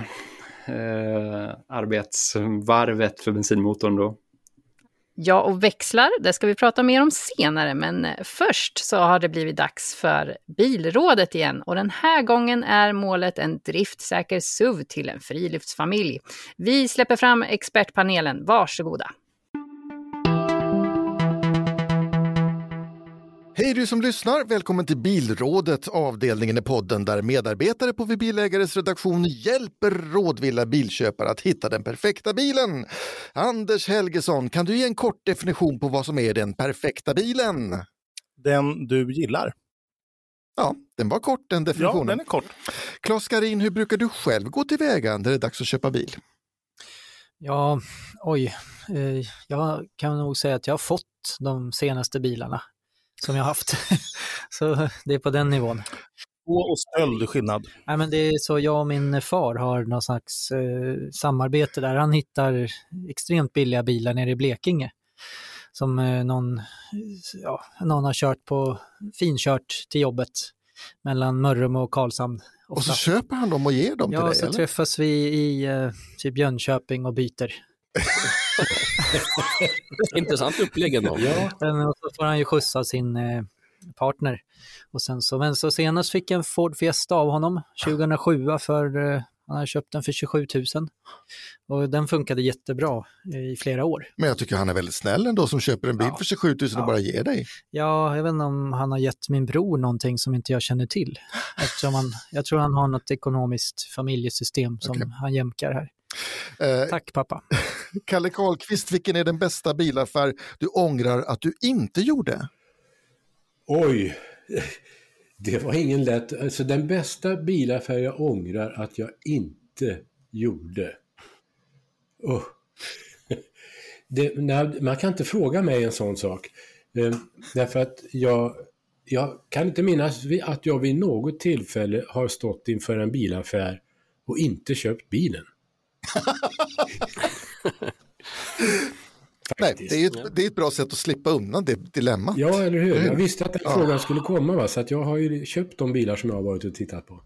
Speaker 3: eh, arbetsvarvet för bensinmotorn då.
Speaker 1: Ja, och växlar, det ska vi prata mer om senare, men först så har det blivit dags för Bilrådet igen, och den här gången är målet en driftsäker S U V till en friluftsfamilj. Vi släpper fram expertpanelen, varsågoda.
Speaker 2: Hej du som lyssnar, välkommen till Bilrådet, avdelningen i podden där medarbetare på Bilägares redaktion hjälper rådvilla bilköpare att hitta den perfekta bilen. Anders Helgesson, kan du ge en kort definition på vad som är den perfekta bilen?
Speaker 4: Den du gillar.
Speaker 2: Ja, den var kort den definitionen.
Speaker 4: Ja, den är kort.
Speaker 2: Claes Skarin, hur brukar du själv gå tillväga när det är dags att köpa bil?
Speaker 5: Ja, oj. Eh, jag kan nog säga att jag har fått de senaste bilarna som jag har haft. Så det är på den nivån.
Speaker 4: Och stöld skillnad.
Speaker 5: Nej, men det är så jag och min far har någon slags eh, samarbete där han hittar extremt billiga bilar nere i Blekinge. Som eh, någon, ja, någon har kört på, finkört till jobbet mellan Mörrum och Karlshamn.
Speaker 2: Och så köper han dem och ger dem
Speaker 5: ja,
Speaker 2: till dig?
Speaker 5: Ja, så
Speaker 2: eller?
Speaker 5: träffas vi i eh, typ Jönköping och byter.
Speaker 6: Intressant upplägg ändå.
Speaker 5: Ja. Och så får han ju skjutsa sin eh, partner. Och sen så, men så senast fick jag en Ford Fiesta av honom tjugohundrasju för eh, han har köpt den för tjugosju tusen. Och den funkade jättebra i flera år.
Speaker 2: Men jag tycker han är väldigt snäll ändå som köper en bil ja. för tjugosju tusen ja. och bara ger dig.
Speaker 5: Ja, jag vet inte om han har gett min bror någonting som inte jag känner till. Eftersom han, jag tror han har något ekonomiskt familjesystem som okay. han jämkar här. Eh, Tack pappa.
Speaker 2: Kalle Karlqvist, vilken är den bästa bilaffär du ångrar att du inte gjorde?
Speaker 7: Oj, det var ingen lätt. Alltså den bästa bilaffär jag ångrar att jag inte gjorde. Oh. Det, nej, man kan inte fråga mig en sån sak. Eh, därför att jag, jag kan inte minnas att jag vid något tillfälle har stått inför en bilaffär och inte köpt bilen.
Speaker 2: Nej, det är, ett, det är ett bra sätt att slippa undan det dilemmat.
Speaker 7: Ja, eller hur? Jag visste att den ja. frågan skulle komma, va? Så att jag har ju köpt de bilar som jag har varit och tittat på.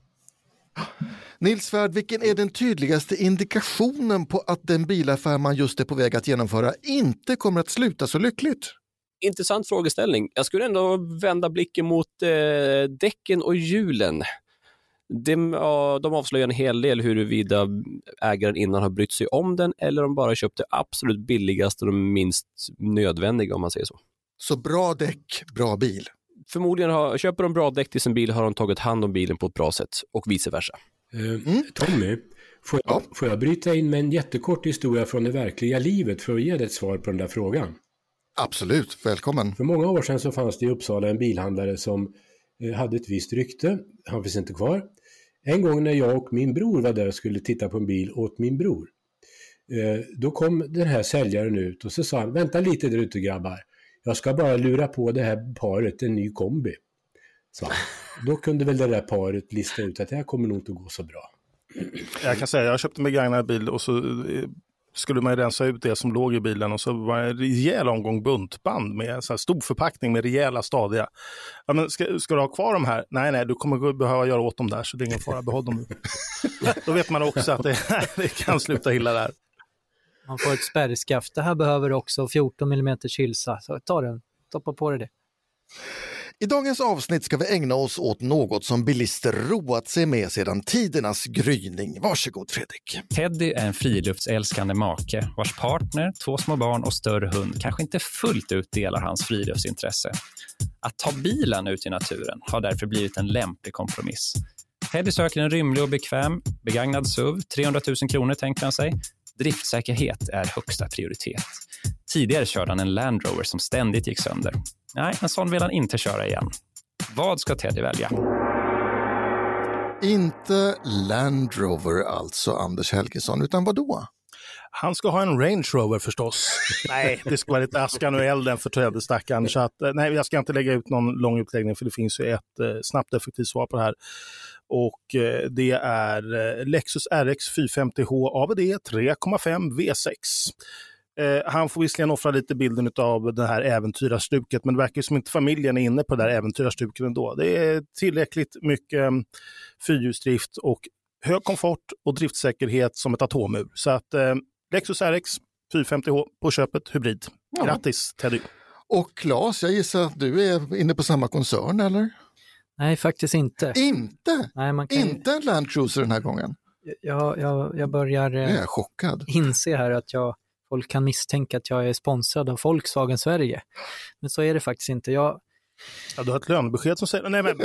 Speaker 2: Nils Svärd, vilken är den tydligaste indikationen på att den bilaffär man just är på väg att genomföra inte kommer att sluta så lyckligt?
Speaker 6: Intressant frågeställning. Jag skulle ändå vända blicken mot eh, däcken och hjulen. De, ja, de avslöjar en hel del huruvida ägaren innan har brytt sig om den eller om bara köpt det absolut billigaste och de minst nödvändiga, om man säger så.
Speaker 2: Så bra däck, bra bil?
Speaker 6: Förmodligen har, köper de bra däck till sin bil har de tagit hand om bilen på ett bra sätt och vice versa.
Speaker 7: Mm. Tommy, får jag, ja. får jag bryta in med en jättekort historia från det verkliga livet för att ge dig ett svar på den där frågan?
Speaker 2: Absolut, välkommen.
Speaker 7: För många år sedan så fanns det i Uppsala en bilhandlare som eh, hade ett visst rykte. Han finns inte kvar. En gång när jag och min bror var där och skulle titta på en bil åt min bror. Eh, då kom den här säljaren ut och så sa han, vänta lite där ute grabbar. Jag ska bara lura på det här paret en ny kombi. Så, då kunde väl det där paret lista ut att det här kommer nog inte att gå så bra.
Speaker 4: Jag kan säga, jag köpte en begagnad bil och så skulle man rensa ut det som låg i bilen och så var det en rejäl omgång buntband med så här stor förpackning med rejäla stadiga. Ja, men ska, ska du ha kvar de här? Nej, nej, du kommer behöva göra åt dem där så det är ingen fara, behåll dem. Då vet man också att det, det kan sluta illa där.
Speaker 5: Man får ett spärrskaft. Det här behöver också fjorton millimeter kylsa. Så ta den, toppa på det.
Speaker 2: I dagens avsnitt ska vi ägna oss åt något som bilister roat sig med sedan tidernas gryning. Varsågod Fredrik.
Speaker 8: Teddy är en friluftsälskande make vars partner, två små barn och större hund kanske inte fullt ut delar hans friluftsintresse. Att ta bilen ut i naturen har därför blivit en lämplig kompromiss. Teddy söker en rymlig och bekväm begagnad S U V, trehundratusen kronor tänkte han sig. Driftsäkerhet är högsta prioritet. Tidigare körde han en Land Rover som ständigt gick sönder. Nej, en sån vill han inte köra igen. Vad ska Teddy välja?
Speaker 2: Inte Land Rover alltså, Anders Helgesson, utan vad då?
Speaker 4: Han ska ha en Range Rover förstås. Nej, det ska vara lite askan och elden för Teddy stackaren. Så att, nej, jag ska inte lägga ut någon lång utläggning för det finns ju ett eh, snabbt effektivt svar på det här. Och eh, det är eh, Lexus R X fyrahundrafemtio H A V D tre komma fem V sex. Eh, han får visserligen offra lite bilden av det här äventyrarstuket, men det verkar som inte familjen är inne på det här äventyrarstuket ändå. Det är tillräckligt mycket eh, fyrhjulsdrift och hög komfort och driftsäkerhet som ett atomur. Så att eh, Lexus R X fyrahundrafemtio H på köpet, hybrid. Ja. Grattis Teddy.
Speaker 2: Och Claes, jag gissar att du är inne på samma koncern, eller?
Speaker 5: Nej, faktiskt inte.
Speaker 2: Inte?
Speaker 5: Nej, man kan...
Speaker 2: Inte en Land Cruiser den här gången?
Speaker 5: Jag, jag, jag börjar eh,
Speaker 2: jag är chockad.
Speaker 5: inse här att jag, folk kan misstänka att jag är sponsrad av Volkswagen Sverige. Men så är det faktiskt inte. Jag,
Speaker 4: Ja, du har ett lönebesked som säger... Nej, men...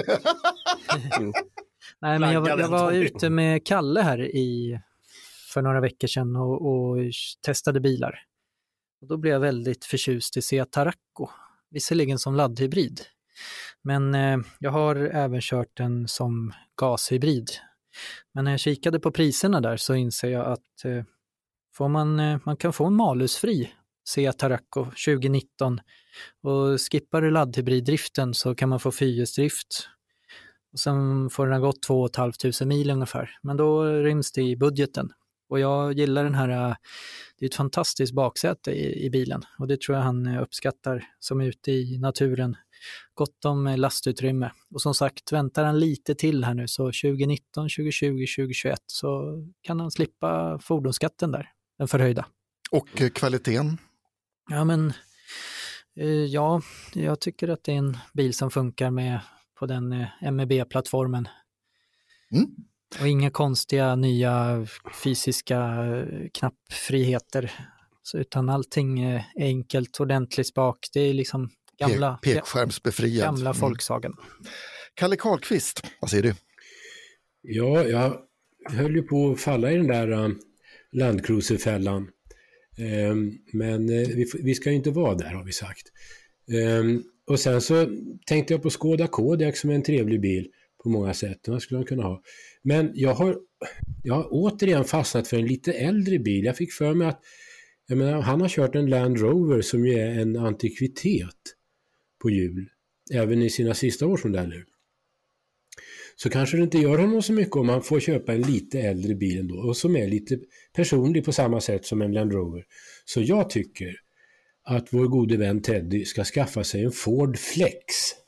Speaker 5: Nej, men jag, var- jag var ute med Kalle här i, för några veckor sedan och, och testade bilar. Och då blev jag väldigt förtjust i Seat Tarraco, visserligen som laddhybrid. Men eh, jag har även kört den som gashybrid. Men när jag kikade på priserna där så inser jag att eh, får man, eh, man kan få en malusfri Seat Tarraco tjugonitton och skippar du laddhybriddriften så kan man få fyrhjulsdrift. Och sen får den ha gått två och ett halvt tusen mil ungefär. Men då ryms det i budgeten. Och jag gillar den här, det är ett fantastiskt baksäte i, i bilen. Och det tror jag han uppskattar som är ute i naturen. Gott om lastutrymme. Och som sagt, väntar han lite till här nu så tjugonitton, tjugotjugo, tjugohundratjugoett så kan han slippa fordonsskatten där, den förhöjda.
Speaker 2: Och eh, kvaliteten?
Speaker 5: Ja, men eh, ja, jag tycker att det är en bil som funkar med på den eh, M E B-plattformen.
Speaker 2: Mm.
Speaker 5: Och inga konstiga nya fysiska eh, knappfriheter. Så, utan allting är enkelt, ordentligt spak. Det är liksom gamla,
Speaker 2: Pek, pekskärmsbefriad.
Speaker 5: gamla
Speaker 2: Mm.
Speaker 5: Volkswagen.
Speaker 2: Kalle Karlqvist, vad säger du?
Speaker 7: Ja, jag höll ju på att falla i den där uh, landcruiserfällan. Um, men uh, vi, vi ska ju inte vara där, har vi sagt. Um, och sen så tänkte jag på Skoda Kodiaq som är en trevlig bil på många sätt. Den skulle man kunna ha. Men jag har, jag har återigen fastnat för en lite äldre bil. Jag fick för mig att jag menar, han har kört en Land Rover som ju är en antikvitet på hjul. Även i sina sista årsmodeller. Så kanske det inte gör honom så mycket om man får köpa en lite äldre bil ändå. Och som är lite personlig på samma sätt som en Land Rover. Så jag tycker att vår gode vän Teddy ska skaffa sig en Ford Flex.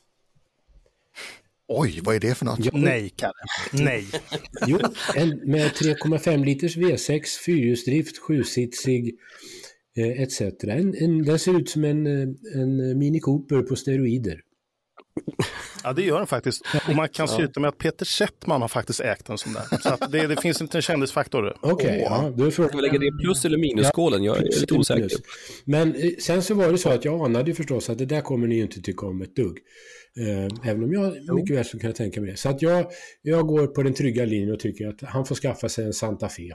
Speaker 2: Oj, vad är det för något?
Speaker 7: Ja,
Speaker 4: Nej, Kalle. Nej.
Speaker 7: Jo, en med tre komma fem liters V sex, fyrhjulsdrift, sjusitsig eh, et cetera. En, en, den ser ut som en, en Mini Cooper på steroider.
Speaker 4: Ja, det gör den faktiskt. Och man kan sluta med att Peter Settman har faktiskt ägt en sån där. Så att det, det finns inte en kändisfaktor.
Speaker 7: Okej, okay, ja. Då är
Speaker 6: Ska vi lägga det i plus- eller minusskålen? Jag är
Speaker 7: plus,
Speaker 6: lite osäker.
Speaker 7: plus. Men eh, sen så var det så att jag anade ju förstås att det där kommer ni inte tycka om ett dugg. Eh, även om jag jo. mycket väl så kan jag tänka mig det. Så att jag, jag går på den trygga linjen och tycker att han får skaffa sig en Santa Fe.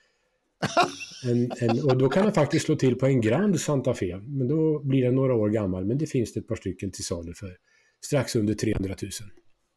Speaker 7: En, en, och då kan han faktiskt slå till på en Grand Santa Fe. Men då blir den några år gammal. Men det finns det ett par stycken till salu för strax under trehundratusen.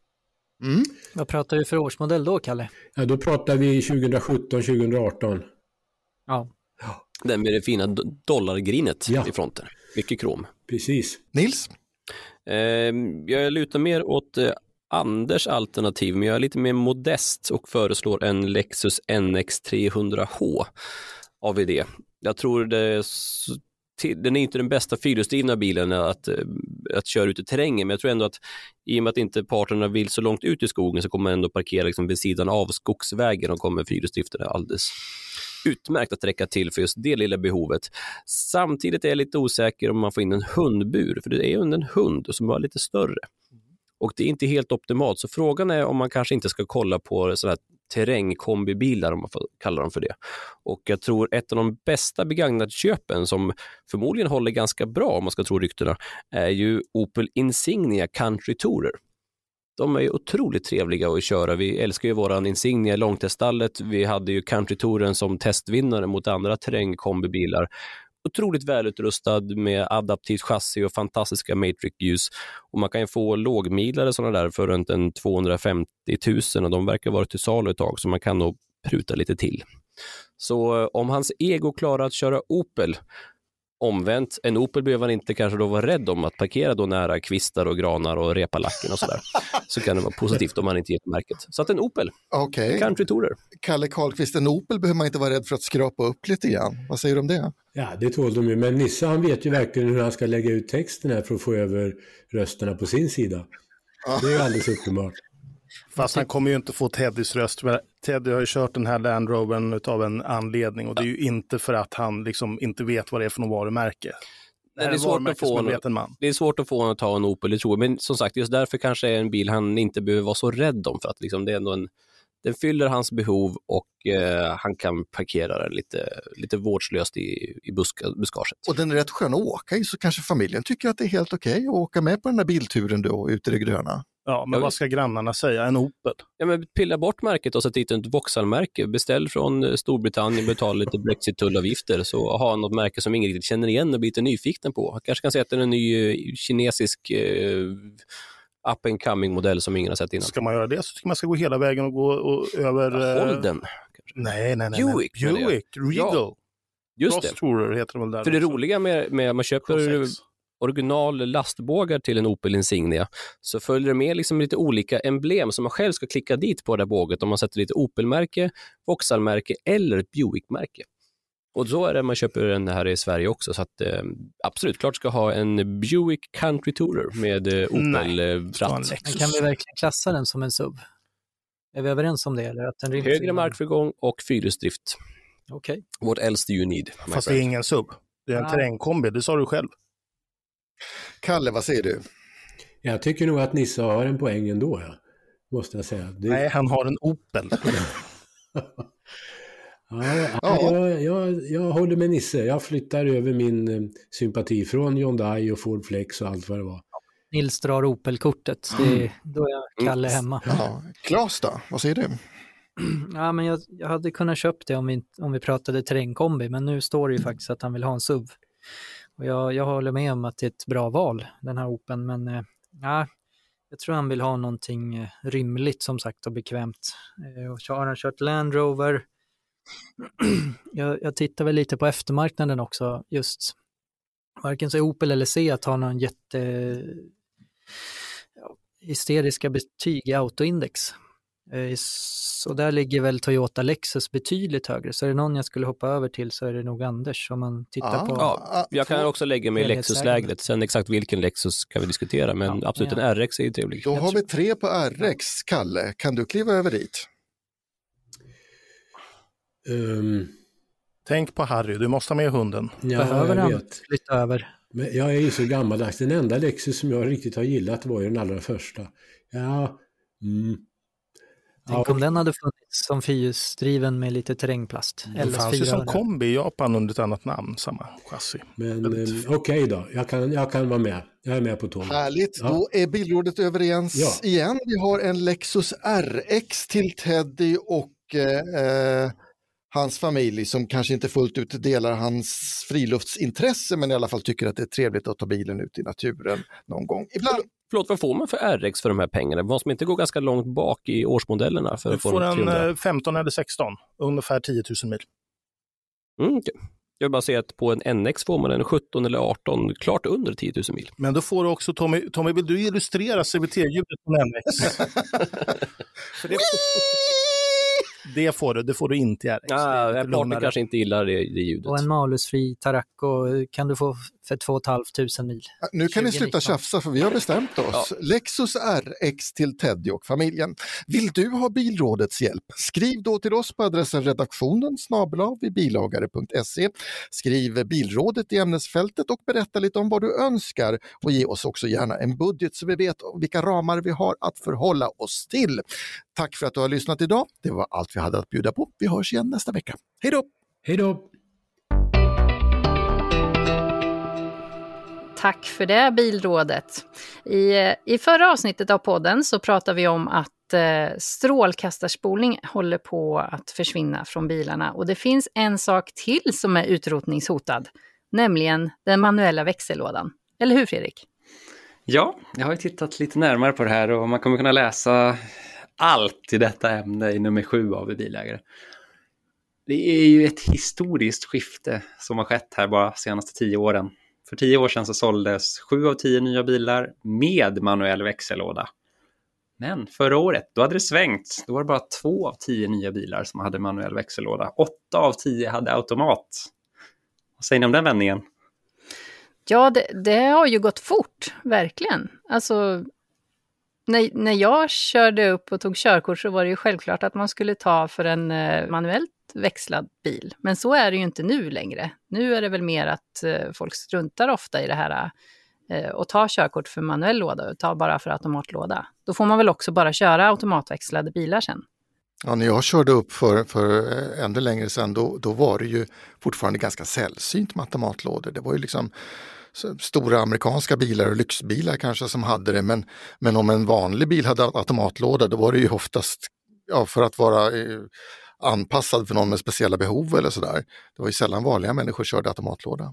Speaker 2: Mm.
Speaker 5: Vad pratar vi för årsmodell då, Kalle?
Speaker 7: Ja, då pratar vi tjugosjutton tjugoarton.
Speaker 5: Ja.
Speaker 7: Ja.
Speaker 6: Den med det fina do- dollargrinet
Speaker 7: Ja.
Speaker 6: i fronten. Mycket krom.
Speaker 7: Precis.
Speaker 2: Nils?
Speaker 6: Eh, jag lutar mer åt eh, Anders alternativ, men jag är lite mer modest och föreslår en Lexus N X trehundra H A V D. Jag tror det är så, till, den är inte den bästa fyrhjulsdrivna bilen att, att köra ut i terrängen, men jag tror ändå att i och med att inte parterna vill så långt ut i skogen så kommer man ändå parkera liksom vid sidan av skogsvägen och kommer fyrhjulsdriften alldeles utmärkt att räcka till för just det lilla behovet. Samtidigt är jag lite osäker om man får in en hundbur, för det är ju en hund som var lite större. Och det är inte helt optimalt, så frågan är om man kanske inte ska kolla på sådana här terrängkombibilar, om man får kalla dem för det. Och jag tror ett av de bästa begagnatköpen som förmodligen håller ganska bra, om man ska tro ryktena, är ju Opel Insignia Country Tourer. De är ju otroligt trevliga att köra. Vi älskar ju våran Insignia i långteststallet. Vi hade ju Country Touren som testvinnare mot andra terrängkombibilar. Otroligt välutrustad med adaptivt chassi och fantastiska matrix-ljus. Och man kan ju få lågmilare sådana där för runt en tvåhundrafemtio tusen och de verkar vara till salu ett tag, så man kan nog pruta lite till. Så om hans ego klarar att köra Opel, omvänt, en Opel behöver man inte kanske då vara rädd om att parkera då nära kvistar och granar och repalacken och sådär. Så kan det vara positivt om man inte ger märket. Så att en Opel,
Speaker 2: Okay.
Speaker 6: Country Tourer.
Speaker 2: Kalle Karlqvist, en Opel behöver man inte vara rädd för att skrapa upp lite grann. Vad säger du om det?
Speaker 7: Ja, det tål de ju. Men Nisse, han vet ju verkligen hur han ska lägga ut texten här för att få över rösterna på sin sida. Det är ju alldeles uppenbart.
Speaker 4: Fast han kommer ju inte få Teddys röst. Teddy har ju kört den här Land Rovern utav en anledning. Och det är ju inte för att han liksom inte vet vad det är för något varumärke.
Speaker 6: Det är, svårt att få en,
Speaker 4: man.
Speaker 6: det är svårt att få honom att ta en Opel, det tror jag. Men som sagt, just därför kanske är en bil han inte behöver vara så rädd om. För att liksom det är ändå en, Den fyller hans behov och eh, han kan parkera den lite, lite vårdslöst i, i buska, buskaget.
Speaker 2: Och den är rätt skön att åka i, så kanske familjen tycker att det är helt okej okay att åka med på den här bilturen då ute i det gröna.
Speaker 4: Ja, men
Speaker 6: Jag
Speaker 4: vad ska grannarna säga? En Opel?
Speaker 6: Ja, men pilla bort märket och sätt dit ett Vauxhall-märke. Beställ från Storbritannien, betala lite Brexit-tullavgifter, så ha något märke som ingen riktigt känner igen och blir lite nyfiken på. Han kanske kan säga att det är en ny kinesisk eh, up and coming modell som ingen har sett innan.
Speaker 4: Ska man göra det så tycker man ska gå hela vägen och gå och över...
Speaker 6: Ja, Holden.
Speaker 4: Nej, nej, nej.
Speaker 6: Buick.
Speaker 4: nej. Buick, Regal.
Speaker 6: Ja, just
Speaker 4: Cross
Speaker 6: det.
Speaker 4: Tourer heter de väl där.
Speaker 6: För det
Speaker 4: också.
Speaker 6: roliga med, med att man köper original lastbågar till en Opel Insignia, så följer det med liksom lite olika emblem som man själv ska klicka dit på det båget om man sätter lite Opel-märke, Vauxhall-märke eller ett Buick-märke. Och så är det man köper den här i Sverige också, så att eh, absolut klart ska ha en Buick Country Tourer med eh, Opel-ratt.
Speaker 5: Men kan vi verkligen klassa den som en S U V? Är vi överens om det? Eller att den
Speaker 6: Högre markförgång och fyrhjulsdrift.
Speaker 5: Okej. Okay.
Speaker 6: What else do you need?
Speaker 4: Fast det är ingen S U V. Det är en
Speaker 5: Ja.
Speaker 4: terrängkombi, det sa du själv.
Speaker 2: Kalle, vad säger du?
Speaker 7: Jag tycker nog att Nisse har en poäng ändå, ja. Måste jag säga. Det...
Speaker 4: Nej, han har en Opel.
Speaker 7: ja, ja. Jag, jag, jag håller med Nisse. Jag flyttar över min eh, sympati från Hyundai och Ford Flex och allt vad det var.
Speaker 5: Nils drar Opel-kortet. Det, då är jag Kalle hemma.
Speaker 2: Ja. Claes då, vad säger du?
Speaker 5: Ja, men jag, jag hade kunnat köpa det om vi, om vi pratade terrängkombi, men nu står det ju faktiskt att han vill ha en S U V. Och jag, jag håller med om att det är ett bra val, den här Opeln, men eh, ja, jag tror han vill ha någonting eh, rymligt som sagt och bekvämt. Eh, och så har han kört Land Rover. jag, jag tittar väl lite på eftermarknaden också, just varken så Opel eller Seat har någon jätte ja, hysteriska betyg i autoindex. Så där ligger väl Toyota Lexus betydligt högre. Så är det någon jag skulle hoppa över till så är det nog Anders om man tittar
Speaker 2: Ah,
Speaker 5: på...
Speaker 6: Ja, jag kan också lägga mig i Lexus-lägret. Sen exakt vilken Lexus kan vi diskutera. Men
Speaker 5: Ja,
Speaker 6: absolut,
Speaker 5: ja.
Speaker 6: en R X är ju trevlig.
Speaker 2: Då har vi tre på R X. Kalle, kan du kliva över dit?
Speaker 7: Um,
Speaker 4: Tänk på Harry, du måste ha med hunden.
Speaker 7: ja,
Speaker 5: Behöver
Speaker 7: jag
Speaker 5: han
Speaker 7: vet.
Speaker 5: flytta över?
Speaker 7: Men jag är ju så gammaldags. Den enda Lexus som jag riktigt har gillat var ju den allra första. Ja, mm.
Speaker 5: Tänk
Speaker 7: ja,
Speaker 5: om den hade funnits som fyrhjulsdriven med lite terrängplast.
Speaker 4: Den fanns ju som kombi i Japan under ett annat namn, samma chassi.
Speaker 7: Men eh, okej då, jag kan, jag kan vara med. Jag är med på tåget.
Speaker 2: Härligt,
Speaker 7: Ja.
Speaker 2: då är Bilrådet överens
Speaker 7: Ja.
Speaker 2: igen. Vi har en Lexus R X till Teddy och eh, hans familj som kanske inte fullt ut delar hans friluftsintresse, men i alla fall tycker att det är trevligt att ta bilen ut i naturen någon gång ibland.
Speaker 6: Förlåt, vad får man för R X för de här pengarna? Måste man inte gå ganska långt bak i årsmodellerna? För
Speaker 4: Du
Speaker 6: att få
Speaker 4: får
Speaker 6: en
Speaker 4: en
Speaker 6: trehundra?
Speaker 4: eh, femton eller sexton, ungefär tio tusen mil.
Speaker 6: Mm, okay. Jag vill bara säga att på en N X får man en sjutton eller arton, klart under tio tusen mil.
Speaker 4: Men då får du också, Tommy, Tommy vill du illustrera C V T-ljudet på en N X? För det, det får du, det får du inte i R X.
Speaker 6: Ja,
Speaker 4: Det är lite
Speaker 6: partner
Speaker 4: lugnare.
Speaker 6: kanske inte gillar det, det ljudet.
Speaker 5: Och en malusfri Tarraco kan du få för två tusen femhundra mil.
Speaker 2: Nu kan ni sluta
Speaker 5: tjugonitton.
Speaker 2: tjafsa för vi har bestämt oss. Lexus R X till Teddy och familjen. Vill du ha Bilrådets hjälp? Skriv då till oss på adressen redaktionen snabel-a vid bilagare punkt se. Skriv Bilrådet i ämnesfältet och berätta lite om vad du önskar och ge oss också gärna en budget så vi vet vilka ramar vi har att förhålla oss till. Tack för att du har lyssnat idag. Det var allt vi hade att bjuda på. Vi hörs igen nästa vecka. Hej då!
Speaker 7: Hej då!
Speaker 1: Tack för det, Bilrådet. I, I förra avsnittet av podden så pratade vi om att eh, strålkastarspolning håller på att försvinna från bilarna. Och det finns en sak till som är utrotningshotad, nämligen den manuella växellådan. Eller hur, Fredrik?
Speaker 3: Ja, jag har ju tittat lite närmare på det här och man kommer kunna läsa allt i detta ämne i nummer sju av Bilägare. Det är ju ett historiskt skifte som har skett här bara de senaste tio åren. För tio år sedan så såldes sju av tio nya bilar med manuell växellåda. Men förra året, då hade det svängt. Då var det bara två av tio nya bilar som hade manuell växellåda. Åtta av tio hade automat. Vad säger ni om den vändningen?
Speaker 1: Ja, det, det har ju gått fort, verkligen. Alltså, när, när jag körde upp och tog körkort så var det ju självklart att man skulle ta för en eh, manuellt växlad bil. Men så är det ju inte nu längre. Nu är det väl mer att eh, folk struntar ofta i det här eh, och tar körkort för manuell låda och tar bara för automatlåda. Då får man väl också bara köra automatväxlade bilar sen.
Speaker 2: Ja, när jag körde upp för, för ännu längre sedan, då, då var det ju fortfarande ganska sällsynt med automatlådor. Det var ju liksom stora amerikanska bilar och lyxbilar kanske som hade det, men, men om en vanlig bil hade automatlåda, då var det ju oftast ja, för att vara eh, anpassad för någon med speciella behov eller sådär. Det var ju sällan vanliga människor körde automatlåda.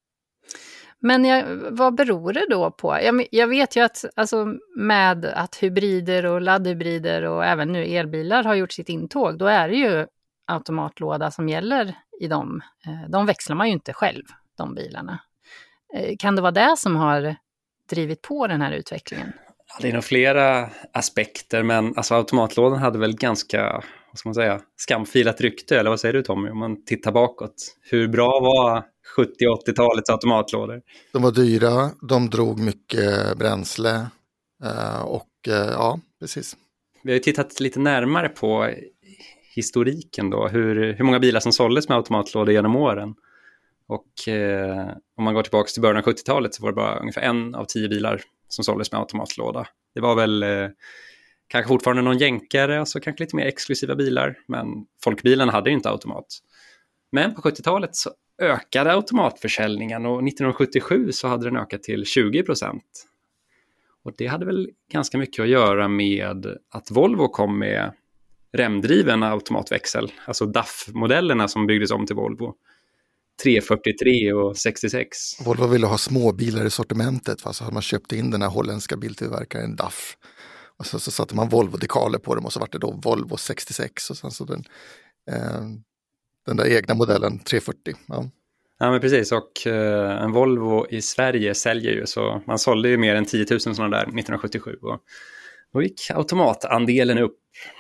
Speaker 1: Men jag, vad beror det då på? Jag, jag vet ju att alltså, med att hybrider och laddhybrider och även nu elbilar har gjort sitt intåg, då är det ju automatlåda som gäller i dem. De växlar man ju inte själv, de bilarna. Kan det vara det som har drivit på den här utvecklingen?
Speaker 3: Ja, det är nog flera aspekter, men alltså, automatlådan hade väl ganska, vad ska man säga, skamfilat rykte, eller vad säger du Tommy, om man tittar bakåt? Hur bra var sjuttio- och åttiotalets automatlådor?
Speaker 2: De var dyra, de drog mycket bränsle och ja, precis. Vi
Speaker 3: har ju tittat lite närmare på historiken då, hur, hur många bilar som såldes med automatlådor genom åren. Och eh, om man går tillbaka till början av sjuttiotalet så var det bara ungefär en av tio bilar som såldes med automatlåda. Det var väl eh, kanske fortfarande någon jänkare och så kanske lite mer exklusiva bilar, men folkbilarna hade ju inte automat. Men på sjuttiotalet så ökade automatförsäljningen och nittonhundrasjuttiosju så hade den ökat till tjugo procent. Och det hade väl ganska mycket att göra med att Volvo kom med remdriven automatväxel, alltså D A F-modellerna som byggdes om till Volvo. trehundrafyrtiotre och sextiosex.
Speaker 2: Volvo ville ha småbilar i sortimentet, fast så hade man köpt in den här holländska biltillverkaren D A F. Och så, så satte man Volvo-dekaler på dem och så var det då Volvo sextiosex och sen så den, eh, den där egna modellen trehundrafyrtio. Ja.
Speaker 3: Ja men precis, och eh, en Volvo i Sverige säljer ju, så man sålde ju mer än tio tusen sådana där nittonhundrasjuttiosju och då gick automatandelen upp.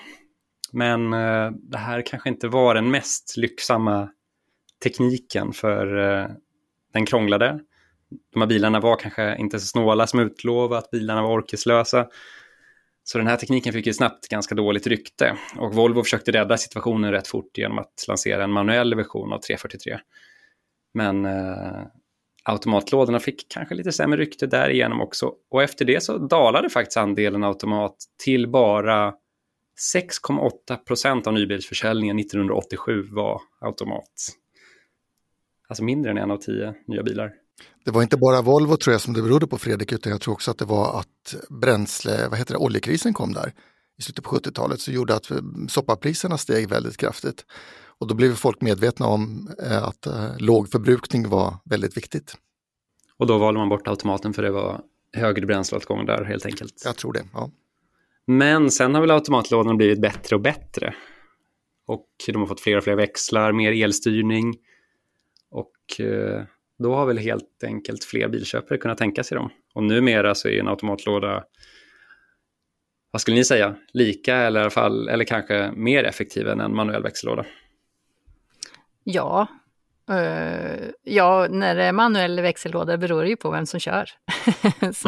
Speaker 3: Men eh, det här kanske inte var den mest lycksamma tekniken, för eh, den krånglade. De här bilarna var kanske inte så snåla som utlovat, bilarna var orkeslösa. Så den här tekniken fick ju snabbt ganska dåligt rykte. Och Volvo försökte rädda situationen rätt fort genom att lansera en manuell version av trehundrafyrtiotre. Men eh, automatlådorna fick kanske lite sämre rykte därigenom också. Och efter det så dalade faktiskt andelen automat till bara sex komma åtta procent av nybilsförsäljningen nittonhundraåttiosju var automat. Alltså mindre än en av tio nya bilar.
Speaker 2: Det var inte bara Volvo tror jag som det berodde på, Fredrik, utan jag tror också att det var att bränsle, vad heter det, oljekrisen kom där i slutet på sjuttiotalet, så gjorde att soppapriserna steg väldigt kraftigt. Och då blev folk medvetna om att låg förbrukning var väldigt viktigt.
Speaker 3: Och då valde man bort automaten för det var högre bränsleåtgång där helt enkelt.
Speaker 2: Jag tror det, ja.
Speaker 3: Men sen har väl automatlådorna blivit bättre och bättre. Och de har fått fler och fler växlar, mer elstyrning. Och eh, då har väl helt enkelt fler bilköpare kunnat tänka sig dem. Och numera så är en automatlåda, vad skulle ni säga, lika eller i alla fall, eller kanske mer effektiv än en manuell växellåda?
Speaker 1: Ja, uh, ja, när det är manuell växellåda beror det ju på vem som kör. så,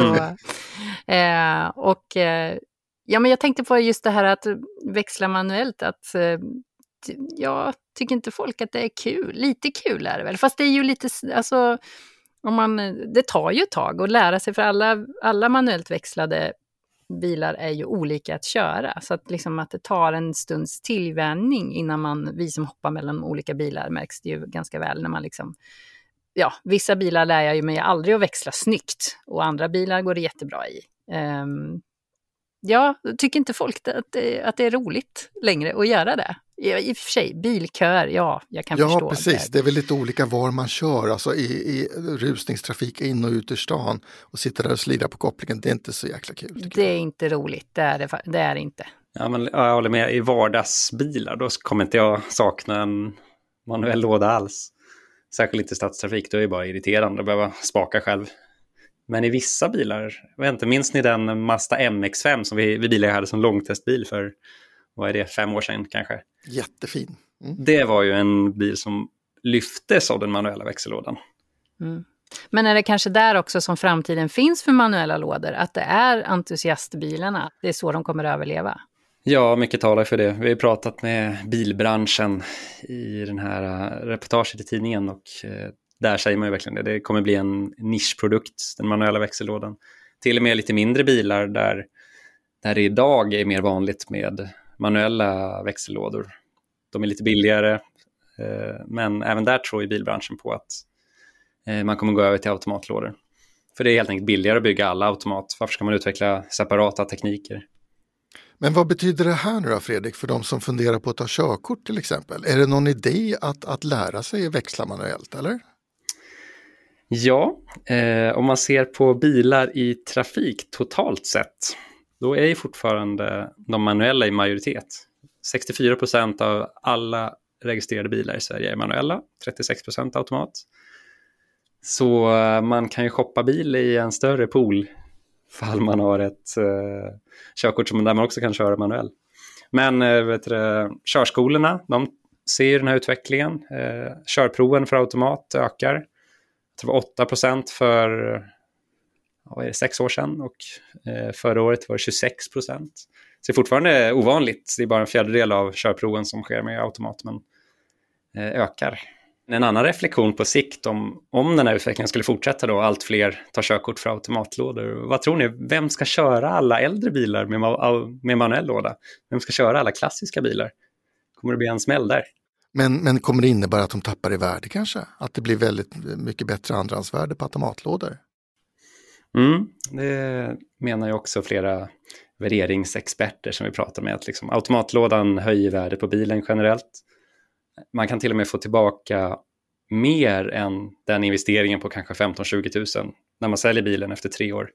Speaker 1: mm. uh, och uh, ja, men jag tänkte på just det här att växla manuellt, att uh, jag tycker inte folk att det är kul. Lite kul är det väl. Fast det är ju lite, alltså, om man, det tar ju ett tag att lära sig, för alla, alla manuellt växlade bilar är ju olika att köra. Så att, liksom, att det tar en stunds tillvänjning innan man, vi som hoppar mellan olika bilar, märks det ju ganska väl när man liksom, ja, vissa bilar lär jag ju mig aldrig att växla snyggt och andra bilar går det jättebra i. Um, ja, tycker inte folk att det, att det är roligt längre att göra det. I, i och för sig, bilköer, ja, jag kan
Speaker 2: ja,
Speaker 1: förstå.
Speaker 2: Ja, precis. Det. det är väl lite olika var man kör. Alltså i, i rusningstrafik in och ut ur stan och sitter där och slidar på kopplingen. Det är inte så jäkla kul.
Speaker 1: Det är inte roligt, det är det, det är det inte.
Speaker 3: Ja, men jag håller med. I vardagsbilar, då kommer inte jag sakna en manuell låda alls. Särskilt inte stadstrafik, då är det bara irriterande att behöva spaka själv. Men i vissa bilar, jag vet inte, minns ni den Mazda M X fem som vi, vi bilar hade som långtestbil för, vad är det, fem år sedan kanske?
Speaker 2: Jättefin. Mm.
Speaker 3: Det var ju en bil som lyftes av den manuella växellådan.
Speaker 1: Mm. Men är det kanske där också som framtiden finns för manuella lådor? Att det är entusiastbilarna, det är så de kommer att överleva?
Speaker 3: Ja, mycket talar för det. Vi har pratat med bilbranschen i den här reportaget i tidningen och där säger man ju verkligen det. Det kommer bli en nischprodukt, den manuella växellådan. Till och med lite mindre bilar där, där det idag är mer vanligt med manuella växellådor. De är lite billigare, eh, men även där tror ju bilbranschen på att eh, man kommer gå över till automatlådor. För det är helt enkelt billigare att bygga alla automat. Varför ska man utveckla separata tekniker?
Speaker 2: Men vad betyder det här nu då, Fredrik, för de som funderar på att ta körkort till exempel? Är det någon idé att, att lära sig växla manuellt, eller?
Speaker 3: Ja, eh, om man ser på bilar i trafik totalt sett, då är ju fortfarande de manuella i majoritet. sextiofyra procent av alla registrerade bilar i Sverige är manuella, trettiosex procent automat. Så man kan ju shoppa bil i en större pool fall man har ett eh, körkort som där man också kan köra manuell. Men eh, vet du, körskolorna, de ser den här utvecklingen. Eh, körproven för automat ökar. Jag tror det var åtta procent för vad är det, sex år sedan och eh, förra året var det tjugosex procent. Så det är fortfarande ovanligt. Det är bara en fjärdedel av körproven som sker med automat, men eh, ökar. En annan reflektion på sikt om, om den här utvecklingen skulle fortsätta då, allt fler tar körkort för automatlådor. Vad tror ni? Vem ska köra alla äldre bilar med, med manuell låda? Vem ska köra alla klassiska bilar? Kommer det bli en smäll där?
Speaker 2: Men, men kommer det innebära att de tappar i värde kanske? Att det blir väldigt mycket bättre andrahandsvärde på automatlådor?
Speaker 3: Mm, det menar ju också flera värderingsexperter som vi pratar med. Att liksom, automatlådan höjer värdet på bilen generellt. Man kan till och med få tillbaka mer än den investeringen på kanske femton till tjugo tusen när man säljer bilen efter tre år.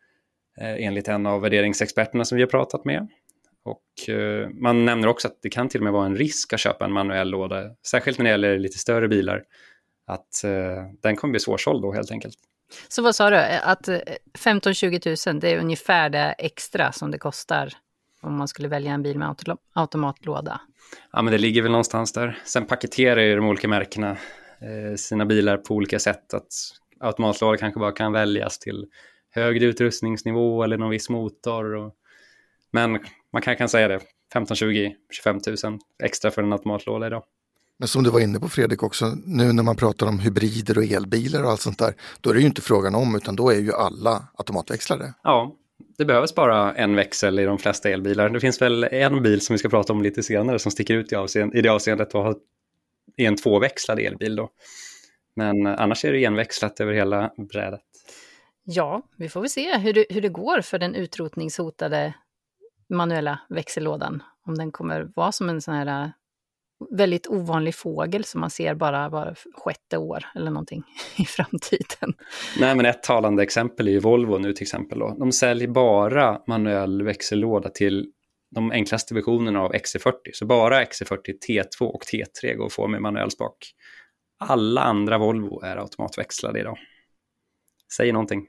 Speaker 3: Eh, enligt en av värderingsexperterna som vi har pratat med. Och eh, man nämner också att det kan till och med vara en risk att köpa en manuell låda. Särskilt när det gäller lite större bilar. Att eh, den kommer bli svårsåld då helt enkelt.
Speaker 1: Så vad sa du? Att femton till tjugo tusen, det är ungefär det extra som det kostar om man skulle välja en bil med auto- automatlåda?
Speaker 3: Ja, men det ligger väl någonstans där. Sen paketerar ju de olika märkena eh, sina bilar på olika sätt. Att automatlådor kanske bara kan väljas till högre utrustningsnivå eller någon viss motor. Och, men man kan, kan säga det, femton, tjugo, tjugofem tusen extra för en automatlåda idag.
Speaker 2: Men som du var inne på Fredrik också, nu när man pratar om hybrider och elbilar och allt sånt där, då är det ju inte frågan om, utan då är ju alla automatväxlare.
Speaker 3: Ja, det behövs bara en växel i de flesta elbilar. Det finns väl en bil som vi ska prata om lite senare som sticker ut i, avseende, i det avseendet och har en tvåväxlad elbil då. Men annars är det enväxlat över hela brädet.
Speaker 1: Ja, vi får väl se hur det, hur det går för den utrotningshotade manuella växellådan. Om den kommer vara som en sån här väldigt ovanlig fågel som man ser bara var sjätte år eller någonting i framtiden.
Speaker 3: Nej, men ett talande exempel är ju Volvo nu till exempel. Då. De säljer bara manuell växellåda till de enklaste versionerna av X C fyrtio. Så bara X C fyrtio, T två och T tre går att få med manuell spak. Alla andra Volvo är automatväxlade idag. Säger någonting.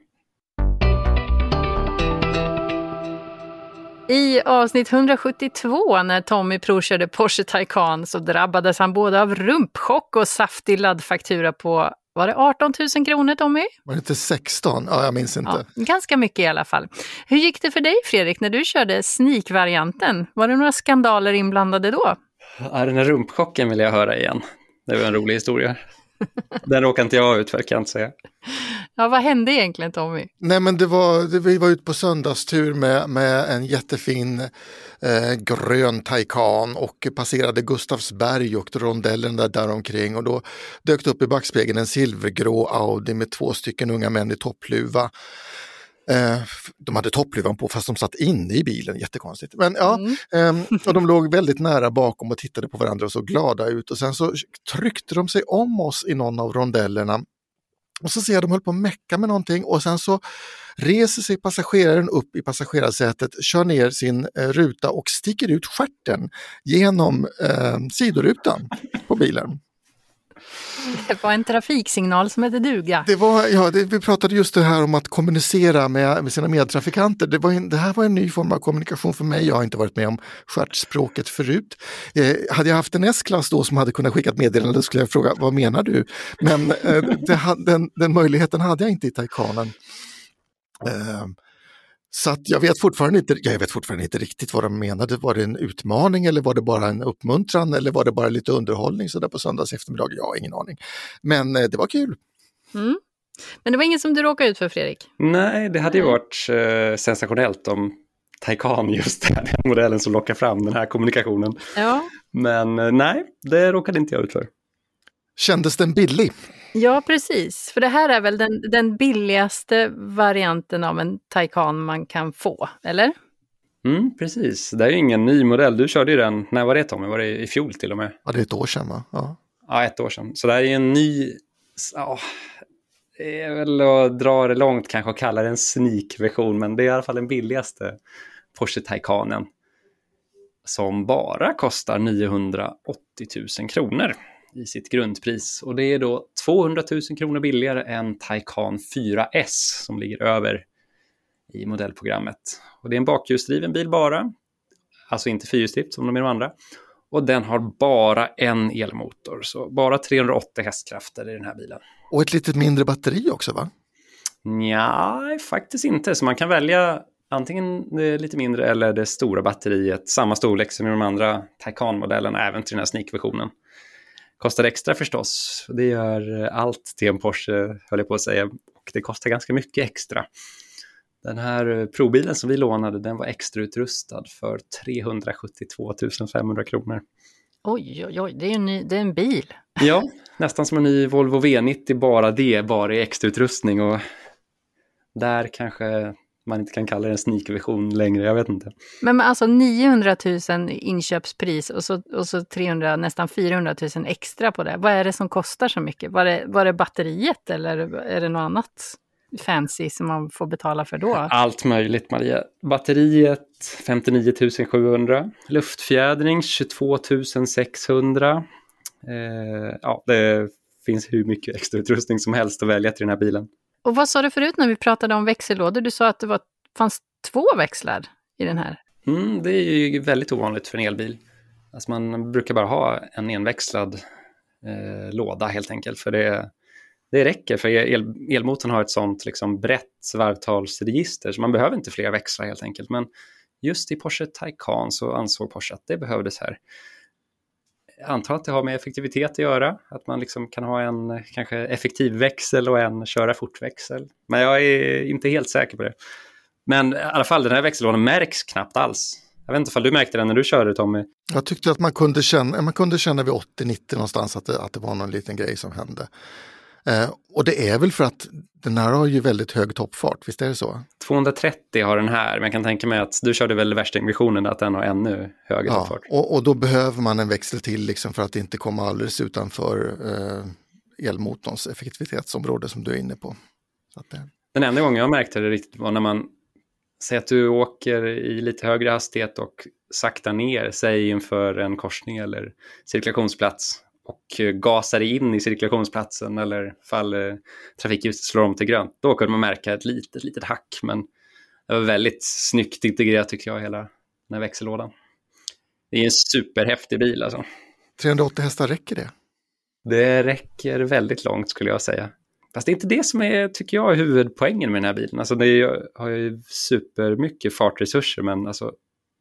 Speaker 1: I avsnitt hundrasjuttiotvå när Tommy provkörde Porsche Taycan så drabbades han både av rumpchock och saftig laddfaktura på, var det arton tusen kronor Tommy?
Speaker 2: Var det inte sexton? Ja, jag minns inte.
Speaker 1: Ja, ganska mycket i alla fall. Hur gick det för dig Fredrik när du körde sneak-varianten? Var det några skandaler inblandade då?
Speaker 3: Ja, den här rumpchocken vill jag höra igen. Det var en rolig historia. Den råkade inte jag ut för, kan jag inte säga.
Speaker 1: Ja, vad hände egentligen Tommy?
Speaker 2: Nej, men det var, det, vi var ute på söndagstur med, med en jättefin eh, grön Taycan och passerade Gustavsberg och rondellen där, där omkring och då dök det upp i backspegeln en silvergrå Audi med två stycken unga män i toppluva. Eh, de hade toppluvan på fast de satt inne i bilen, jättekonstigt. Men ja, mm. eh, och de låg väldigt nära bakom och tittade på varandra och så glada ut och sen så tryckte de sig om oss i någon av rondellerna. Och så ser jag att de höll på att mecka med någonting och sen så reser sig passageraren upp i passagerarsätet, kör ner sin eh, ruta och sticker ut stjärten genom eh, sidorutan på bilen.
Speaker 1: Det var en trafiksignal som hette duga.
Speaker 2: Det var, ja, det, vi pratade just det här om att kommunicera med, med sina medtrafikanter. Det, var en, det här var en ny form av kommunikation för mig. Jag har inte varit med om stjärtspråket förut. Eh, hade jag haft en S-klass då som hade kunnat skicka ett meddelande skulle jag fråga, vad menar du? Men eh, det, den, den möjligheten hade jag inte i Taycanen. Eh, Så att jag vet fortfarande inte, jag vet fortfarande inte riktigt vad de menade. Var det en utmaning eller var det bara en uppmuntran eller var det bara lite underhållning så där på söndags eftermiddag? Jag har ingen aning. Men eh, det var kul.
Speaker 1: Mm. Men det var ingen som du råkade ut för Fredrik?
Speaker 3: Nej, det hade ju varit eh, sensationellt om Taycan just det, den modellen som lockar fram den här kommunikationen.
Speaker 1: Ja.
Speaker 3: Men nej, det råkade inte jag ut för.
Speaker 2: Kändes den billig?
Speaker 1: Ja, precis. För det här är väl den, den billigaste varianten av en Taycan man kan få, eller?
Speaker 3: Mm, precis. Det är ju ingen ny modell. Du körde ju den, när var det Tommy? Var det i fjol till och med?
Speaker 2: Ja, det är ett år sedan va? Ja,
Speaker 3: ja ett år sedan. Så det här är en ny... Ja, det är väl att dra det långt kanske och kalla det en sneak-version, men det är i alla fall den billigaste Porsche Taycanen som bara kostar niohundraåttio tusen kronor i sitt grundpris. Och det är då tvåhundratusen kronor billigare än Taycan fyra S som ligger över i modellprogrammet. Och det är en bakhjulsdriven bil bara, alltså inte fyrhjulsdrift som de är de andra. Och den har bara en elmotor, så bara trehundraåttio hästkrafter i den här bilen.
Speaker 2: Och ett lite mindre batteri också va?
Speaker 3: Nej, faktiskt inte. Så man kan välja antingen det lite mindre eller det stora batteriet, samma storlek som i de andra Taycan-modellerna, även till den här sneak-versionen. Kostar extra förstås, det gör allt till en Porsche höll jag på att säga, och det kostar ganska mycket extra. Den här probilen som vi lånade, den var extra utrustad för trehundrasjuttiotvå tusen femhundra kronor.
Speaker 1: Oj, oj, oj, det är en, ny, det är en bil.
Speaker 3: Ja, nästan som en ny Volvo V nittio, bara det, bara i extra utrustning. Och där kanske man inte kan kalla det en sneak-version längre, jag vet inte.
Speaker 1: Men alltså niohundratusen inköpspris och så, och så trehundra, nästan fyrahundratusen extra på det. Vad är det som kostar så mycket? Var det, var det batteriet eller är det något annat fancy som man får betala för då?
Speaker 3: Allt möjligt, Maria. Batteriet femtionio tusen sjuhundra, luftfjädring tjugotvå tusen sexhundra. Eh, ja, det finns hur mycket extra utrustning som helst att välja till den här bilen.
Speaker 1: Och vad sa du förut när vi pratade om växellådor? Du sa att det var, fanns två växlar i den här.
Speaker 3: Mm, det är ju väldigt ovanligt för en elbil. Alltså man brukar bara ha en enväxlad eh, låda helt enkelt. För det, det räcker, för el, elmotorn har ett sånt liksom brett varvtalsregister. Så man behöver inte fler växlar helt enkelt. Men just i Porsche Taycan så ansåg Porsche att det behövdes här. Jag antar att det har med effektivitet att göra. Att man liksom kan ha en kanske effektiv växel och en köra fort växel. Men jag är inte helt säker på det. Men i alla fall, den här växellådan märks knappt alls. Jag vet inte om du märkte den när du körde, Tommy.
Speaker 2: Jag tyckte att man kunde känna, man kunde känna vid åttio nittio någonstans att det, att det var någon liten grej som hände. Eh, och det är väl för att den här har ju väldigt hög toppfart, visst är det så?
Speaker 3: tvåhundratrettio har den här, men jag kan tänka mig att du körde väl värstingversionen att den har ännu högre
Speaker 2: ja,
Speaker 3: toppfart.
Speaker 2: Och, och då behöver man en växel till liksom för att inte komma alldeles utanför eh, elmotorns effektivitetsområde som du är inne på. Så att det...
Speaker 3: Den enda gången jag märkte det riktigt var när man säger att du åker i lite högre hastighet och saktar ner, säg inför en korsning eller cirkulationsplats, och gasar in i cirkulationsplatsen eller fall trafikljuset slår om till grönt. Då kunde man märka ett litet, litet hack, men det var väldigt snyggt integrerat tycker jag, hela den här växellådan. Det är en superhäftig bil alltså.
Speaker 2: trehundraåttio hästar, räcker det?
Speaker 3: Det räcker väldigt långt skulle jag säga. Fast det är inte det som är, tycker jag, huvudpoängen med den här bilen. Alltså det är, har ju supermycket fartresurser, men alltså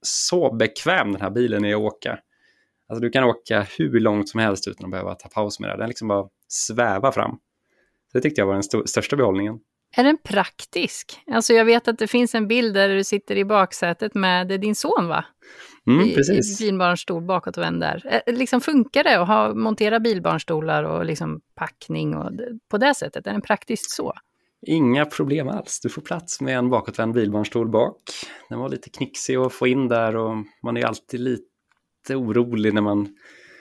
Speaker 3: så bekväm den här bilen är att åka. Alltså du kan åka hur långt som helst utan att behöva ta paus med det. Den liksom bara svävar fram. Så det tyckte jag var den st- största behållningen.
Speaker 1: Är den praktisk? Alltså jag vet att det finns en bild där du sitter i baksätet med din son, va?
Speaker 3: Mm,
Speaker 1: I,
Speaker 3: precis.
Speaker 1: I bilbarnstol bakåt och vänd där. Är, liksom funkar det att ha, montera bilbarnstolar och liksom packning och på det sättet? Är den praktiskt så?
Speaker 3: Inga problem alls. Du får plats med en bakåtvänd bilbarnstol bak. Den var lite knixig att få in där och man är alltid lite orolig när man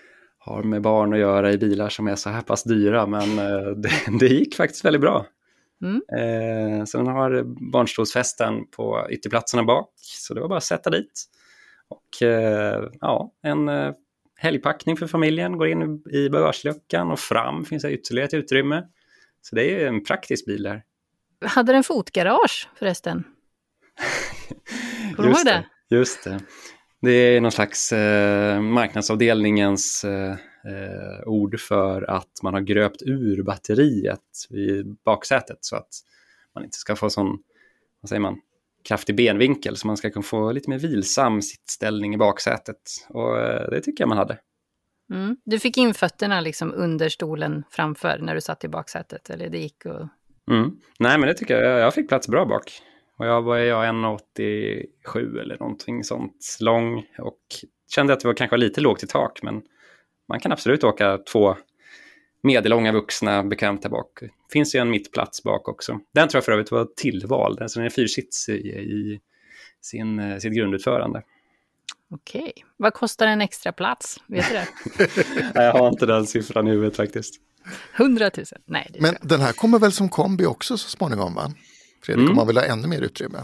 Speaker 3: har med barn att göra i bilar som är så här pass dyra, men eh, det, det gick faktiskt väldigt bra.
Speaker 1: Mm.
Speaker 3: Eh, så den har barnstolsfästen på ytterplatserna bak, så det var bara att sätta dit. Och eh, ja, en eh, helgpackning för familjen, går in i bagageluckan och fram finns det ytterligare ett utrymme. Så det är en praktisk bil där.
Speaker 1: Hade den fotgarage förresten? Kommer du ihåg det?
Speaker 3: Just det. Det är någon slags eh, marknadsavdelningens eh, eh, ord för att man har gröpt ur batteriet vid baksätet så att man inte ska få sån, vad säger man, kraftig benvinkel, så man ska kunna få lite mer vilsam sittställning i baksätet. Och eh, det tycker jag man hade.
Speaker 1: Mm. Du fick in fötterna liksom under stolen framför när du satt i baksätet, eller det gick och...
Speaker 3: Mm. Nej, men det tycker jag. Jag fick plats bra bak. Och jag var jag en komma åttiosju eller någonting sånt lång. Och kände att det var kanske lite lågt i tak. Men man kan absolut åka två medellånga vuxna bekvämt där bak. Finns ju en mittplats bak också. Den tror jag för övrigt var tillvald. Alltså den är fyrsits i, i sin, sitt grundutförande.
Speaker 1: Okej. Vad kostar en extra plats? Vet du det?
Speaker 3: Jag har inte den siffran i huvudet faktiskt.
Speaker 1: hundratusen? Nej. Det
Speaker 2: Men den här kommer väl som kombi också så småningom, va? Fredrik, mm. om man vill ha ännu mer utrymme.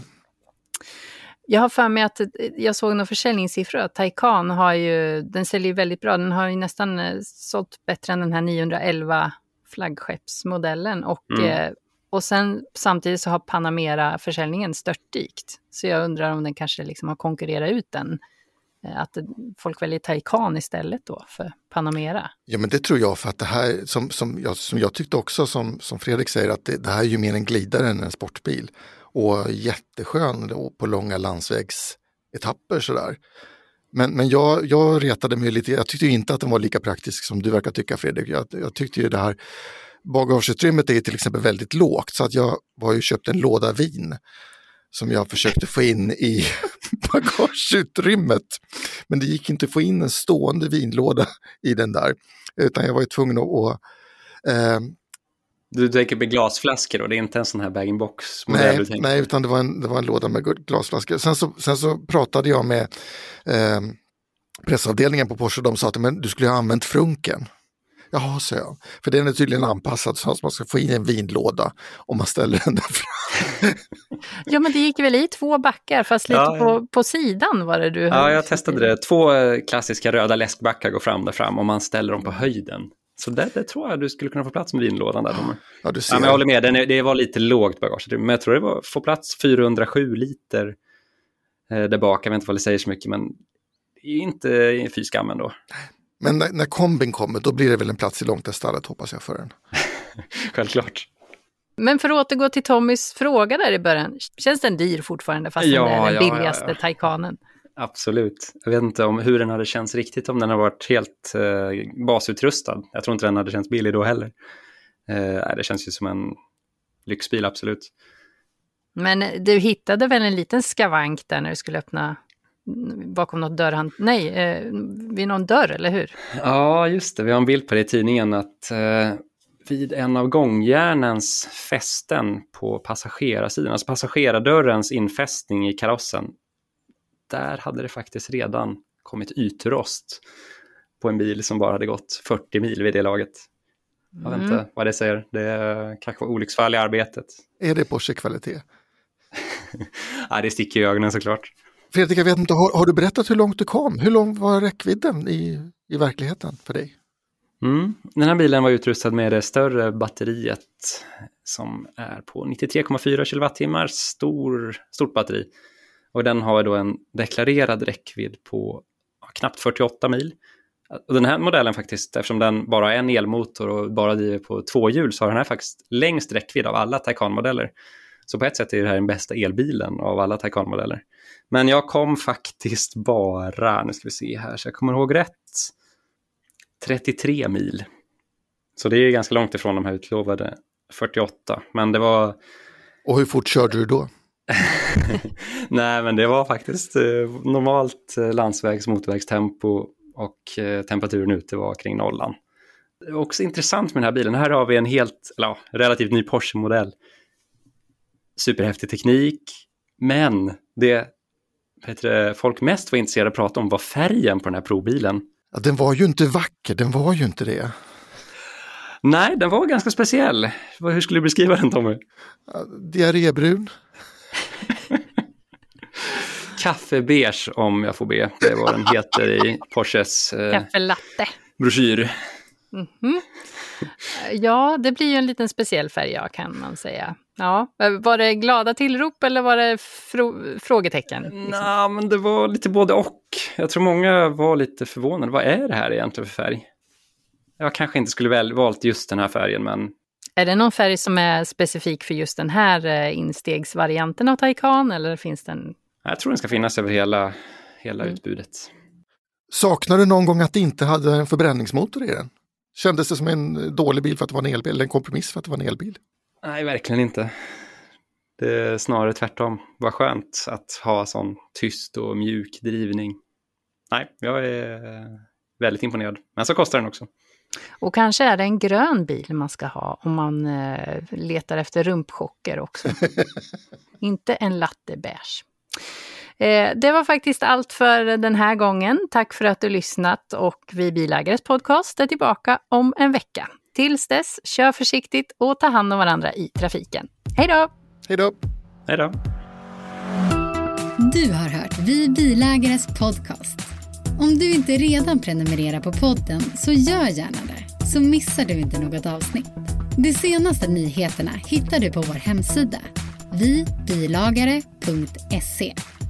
Speaker 1: Jag har för mig att jag såg några försäljningssiffror att Taycan har ju, den säljer väldigt bra. Den har ju nästan sålt bättre än den här niohundraelva flaggskeppsmodellen. Och, mm. eh, och sen samtidigt så har Panamera försäljningen störtdykt. Så jag undrar om den kanske liksom har konkurrerat ut den. Att folk väljer Taycan istället då för Panamera. Ja, men det tror jag, för att det här som, som, jag, som jag tyckte också som, som Fredrik säger, att det, det här är ju mer en glidare än en sportbil. Och jätteskön och på långa landsvägsetapper sådär. Men, men jag, jag retade mig lite, jag tyckte ju inte att den var lika praktisk som du verkar tycka, Fredrik. Jag, jag tyckte ju det här bagageutrymmet är till exempel väldigt lågt, så att jag var ju köpt en låda vin som jag försökte få in i bagageutrymmet. Men det gick inte att få in en stående vinlåda i den där, utan jag var ju tvungen att... att eh,
Speaker 3: Du tänker med glasflaskor och det är inte en sån här bag-in-box?
Speaker 2: Nej, nej, utan det var, en, det var en låda med glasflaskor. Sen så, sen så pratade jag med eh, pressavdelningen på Porsche och de sa att men, du skulle ha använt frunken. Jaha, så jag. För den är tydligen anpassad så att man ska få in en vinlåda om man ställer den där fram. Ja, men det gick väl i två backar, fast lite ja, på, på sidan var det du.
Speaker 3: Ja, jag testade det. Två klassiska röda läskbackar går fram där fram om man ställer dem på höjden. Så det, det tror jag du skulle kunna få plats med vinlådan där. Ja, du ser. Ja, men jag håller med, den är, det var lite lågt bagage. Men jag tror det var få plats fyrahundrasju liter eh, där bak. Jag vet inte vad det säger så mycket, men det är inte fy skam ändå.
Speaker 2: Men när, när kombin kommer, då blir det väl en plats i långteststallet, hoppas jag, för den.
Speaker 3: Självklart.
Speaker 1: Men för att återgå till Tommys fråga där i början, känns den dyr fortfarande fast ja, den är den ja, billigaste ja, ja. Taycanen?
Speaker 3: Absolut. Jag vet inte om hur den hade känts riktigt om den hade varit helt eh, basutrustad. Jag tror inte den hade känts billig då heller. Eh, det känns ju som en lyxbil, absolut.
Speaker 1: Men du hittade väl en liten skavank där när du skulle öppna bakom något dörrhand... Nej, eh, vid någon dörr, eller hur?
Speaker 3: Ja, just det. Vi har en bild på det i tidningen att eh, vid en av gångjärnens fästen på passagerarsidan, alltså passagerardörrens infästning i karossen, där hade det faktiskt redan kommit ytrost på en bil som bara hade gått fyrtio mil vid det laget. Jag vet mm. inte vad det säger. Det kanske var olycksfall i arbetet.
Speaker 2: Är det Porsche-kvalitet?
Speaker 3: Ja, det sticker i ögonen såklart.
Speaker 2: Fredrik, jag vet inte, har, har du berättat hur långt du kom? Hur lång var räckvidden i, i verkligheten för dig?
Speaker 3: Mm. Den här bilen var utrustad med det större batteriet som är på nittiotre komma fyra kilowattimmar, stor, stort batteri. Och den har då en deklarerad räckvidd på ja, knappt fyrtioåtta mil. Och den här modellen faktiskt, eftersom den bara är en elmotor och bara driver på två hjul, så har den här faktiskt längst räckvidd av alla Taycan-modeller. Så på ett sätt är det här den bästa elbilen av alla Taycan-modeller. Men jag kom faktiskt bara, nu ska vi se här så jag kommer ihåg rätt, trettiotre mil. Så det är ganska långt ifrån de här utlovade fyrtioåtta. Men det var...
Speaker 2: Och hur fort körde du då?
Speaker 3: Nej, men det var faktiskt eh, normalt eh, landsvägs- motorvägstempo och eh, temperaturen ute var kring nollan. Det är också intressant med den här bilen. Här har vi en helt, eller, ja, relativt ny Porsche-modell. Superhäftig teknik, men det Peter, folk mest var intresserade att prata om var färgen på den här provbilen.
Speaker 2: Ja, den var ju inte vacker, den var ju inte det.
Speaker 3: Nej, den var ganska speciell. Hur skulle du beskriva den, Tommy?
Speaker 2: Ja, diarrébrun.
Speaker 3: Kaffebeige, om jag får be. Det är vad den heter i Porsches eh,
Speaker 1: kaffelatte
Speaker 3: broschyr.
Speaker 1: Mm-hmm. Ja, det blir ju en liten speciell färg, ja, kan man säga. Ja, var det glada tillrop eller var det fro- frågetecken? Liksom?
Speaker 3: Nej, men det var lite både och. Jag tror många var lite förvånade. Vad är det här egentligen för färg? Jag kanske inte skulle väl valt just den här färgen, men...
Speaker 1: Är det någon färg som är specifik för just den här instegsvarianten av Taycan, eller finns den...
Speaker 3: Jag tror den ska finnas över hela, hela mm. utbudet.
Speaker 2: Saknar du någon gång att det inte hade en förbränningsmotor i den? Kändes det som en dålig bil för att det var en elbil, eller en kompromiss för att det var en elbil?
Speaker 3: Nej, verkligen inte. Det är snarare tvärtom. Vad skönt att ha sån tyst och mjuk drivning. Nej, jag är väldigt imponerad. Men så kostar den också.
Speaker 1: Och kanske är det en grön bil man ska ha om man eh, letar efter rumpchocker också. Inte en latte beige. Eh, det var faktiskt allt för den här gången. Tack för att du lyssnat, och Vi Bilägares podcast är tillbaka om en vecka. Tills dess, kör försiktigt och ta hand om varandra i trafiken. Hej då!
Speaker 2: Hej då!
Speaker 3: Hej då!
Speaker 9: Du har hört Vi Bilägares podcast. Om du inte redan prenumererar på podden så gör gärna det, så missar du inte något avsnitt. De senaste nyheterna hittar du på vår hemsida vi bilagare punkt se.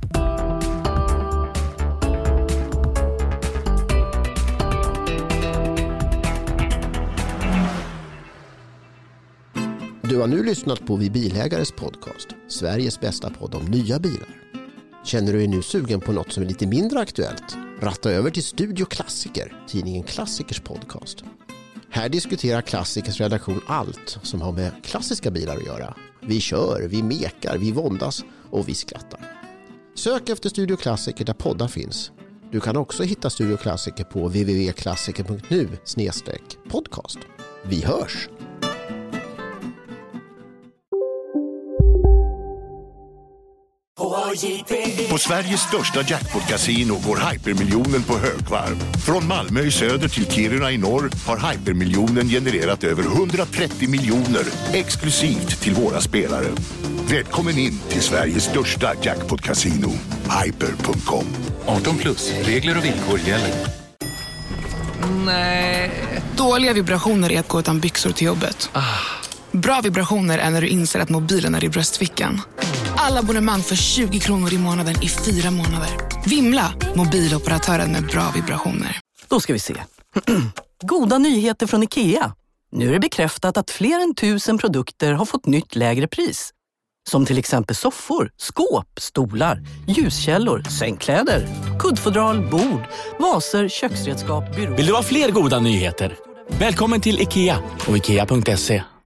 Speaker 10: Du har nu lyssnat på Vi Bilägares podcast, Sveriges bästa podd om nya bilar. Känner du dig nu sugen på något som är lite mindre aktuellt? Ratta över till Studio Klassiker, tidningen Klassikers podcast. Här diskuterar Klassikers redaktion allt som har med klassiska bilar att göra. Vi kör, vi mekar, vi våndas och vi skrattar. Sök efter Studio Klassiker där poddar finns. Du kan också hitta Studio Klassiker på w w w punkt klassiker punkt nu slash podcast. Vi hörs!
Speaker 11: På Sveriges största jackpot-casino går hypermiljonen på högvarv. Från Malmö i söder till Kiruna i norr har hypermiljonen genererat över hundratrettio miljoner exklusivt till våra spelare. Välkommen in till Sveriges största jackpot-casino, hyper punkt com.
Speaker 12: arton plus, regler och villkor gäller.
Speaker 13: Nej. Dåliga vibrationer är att gå utan byxor till jobbet. Ah. Bra vibrationer är när du inser att mobilen är i bröstfickan. Alla abonnemang för tjugo kronor i månaden i fyra månader. Vimla, mobiloperatören med bra vibrationer.
Speaker 14: Då ska vi se. Goda nyheter från IKEA. Nu är det bekräftat att fler än tusen produkter har fått nytt lägre pris. Som till exempel soffor, skåp, stolar, ljuskällor, sängkläder, kuddfodral, bord, vaser, köksredskap, byråer.
Speaker 15: Vill du ha fler goda nyheter? Välkommen till IKEA och ikea punkt se.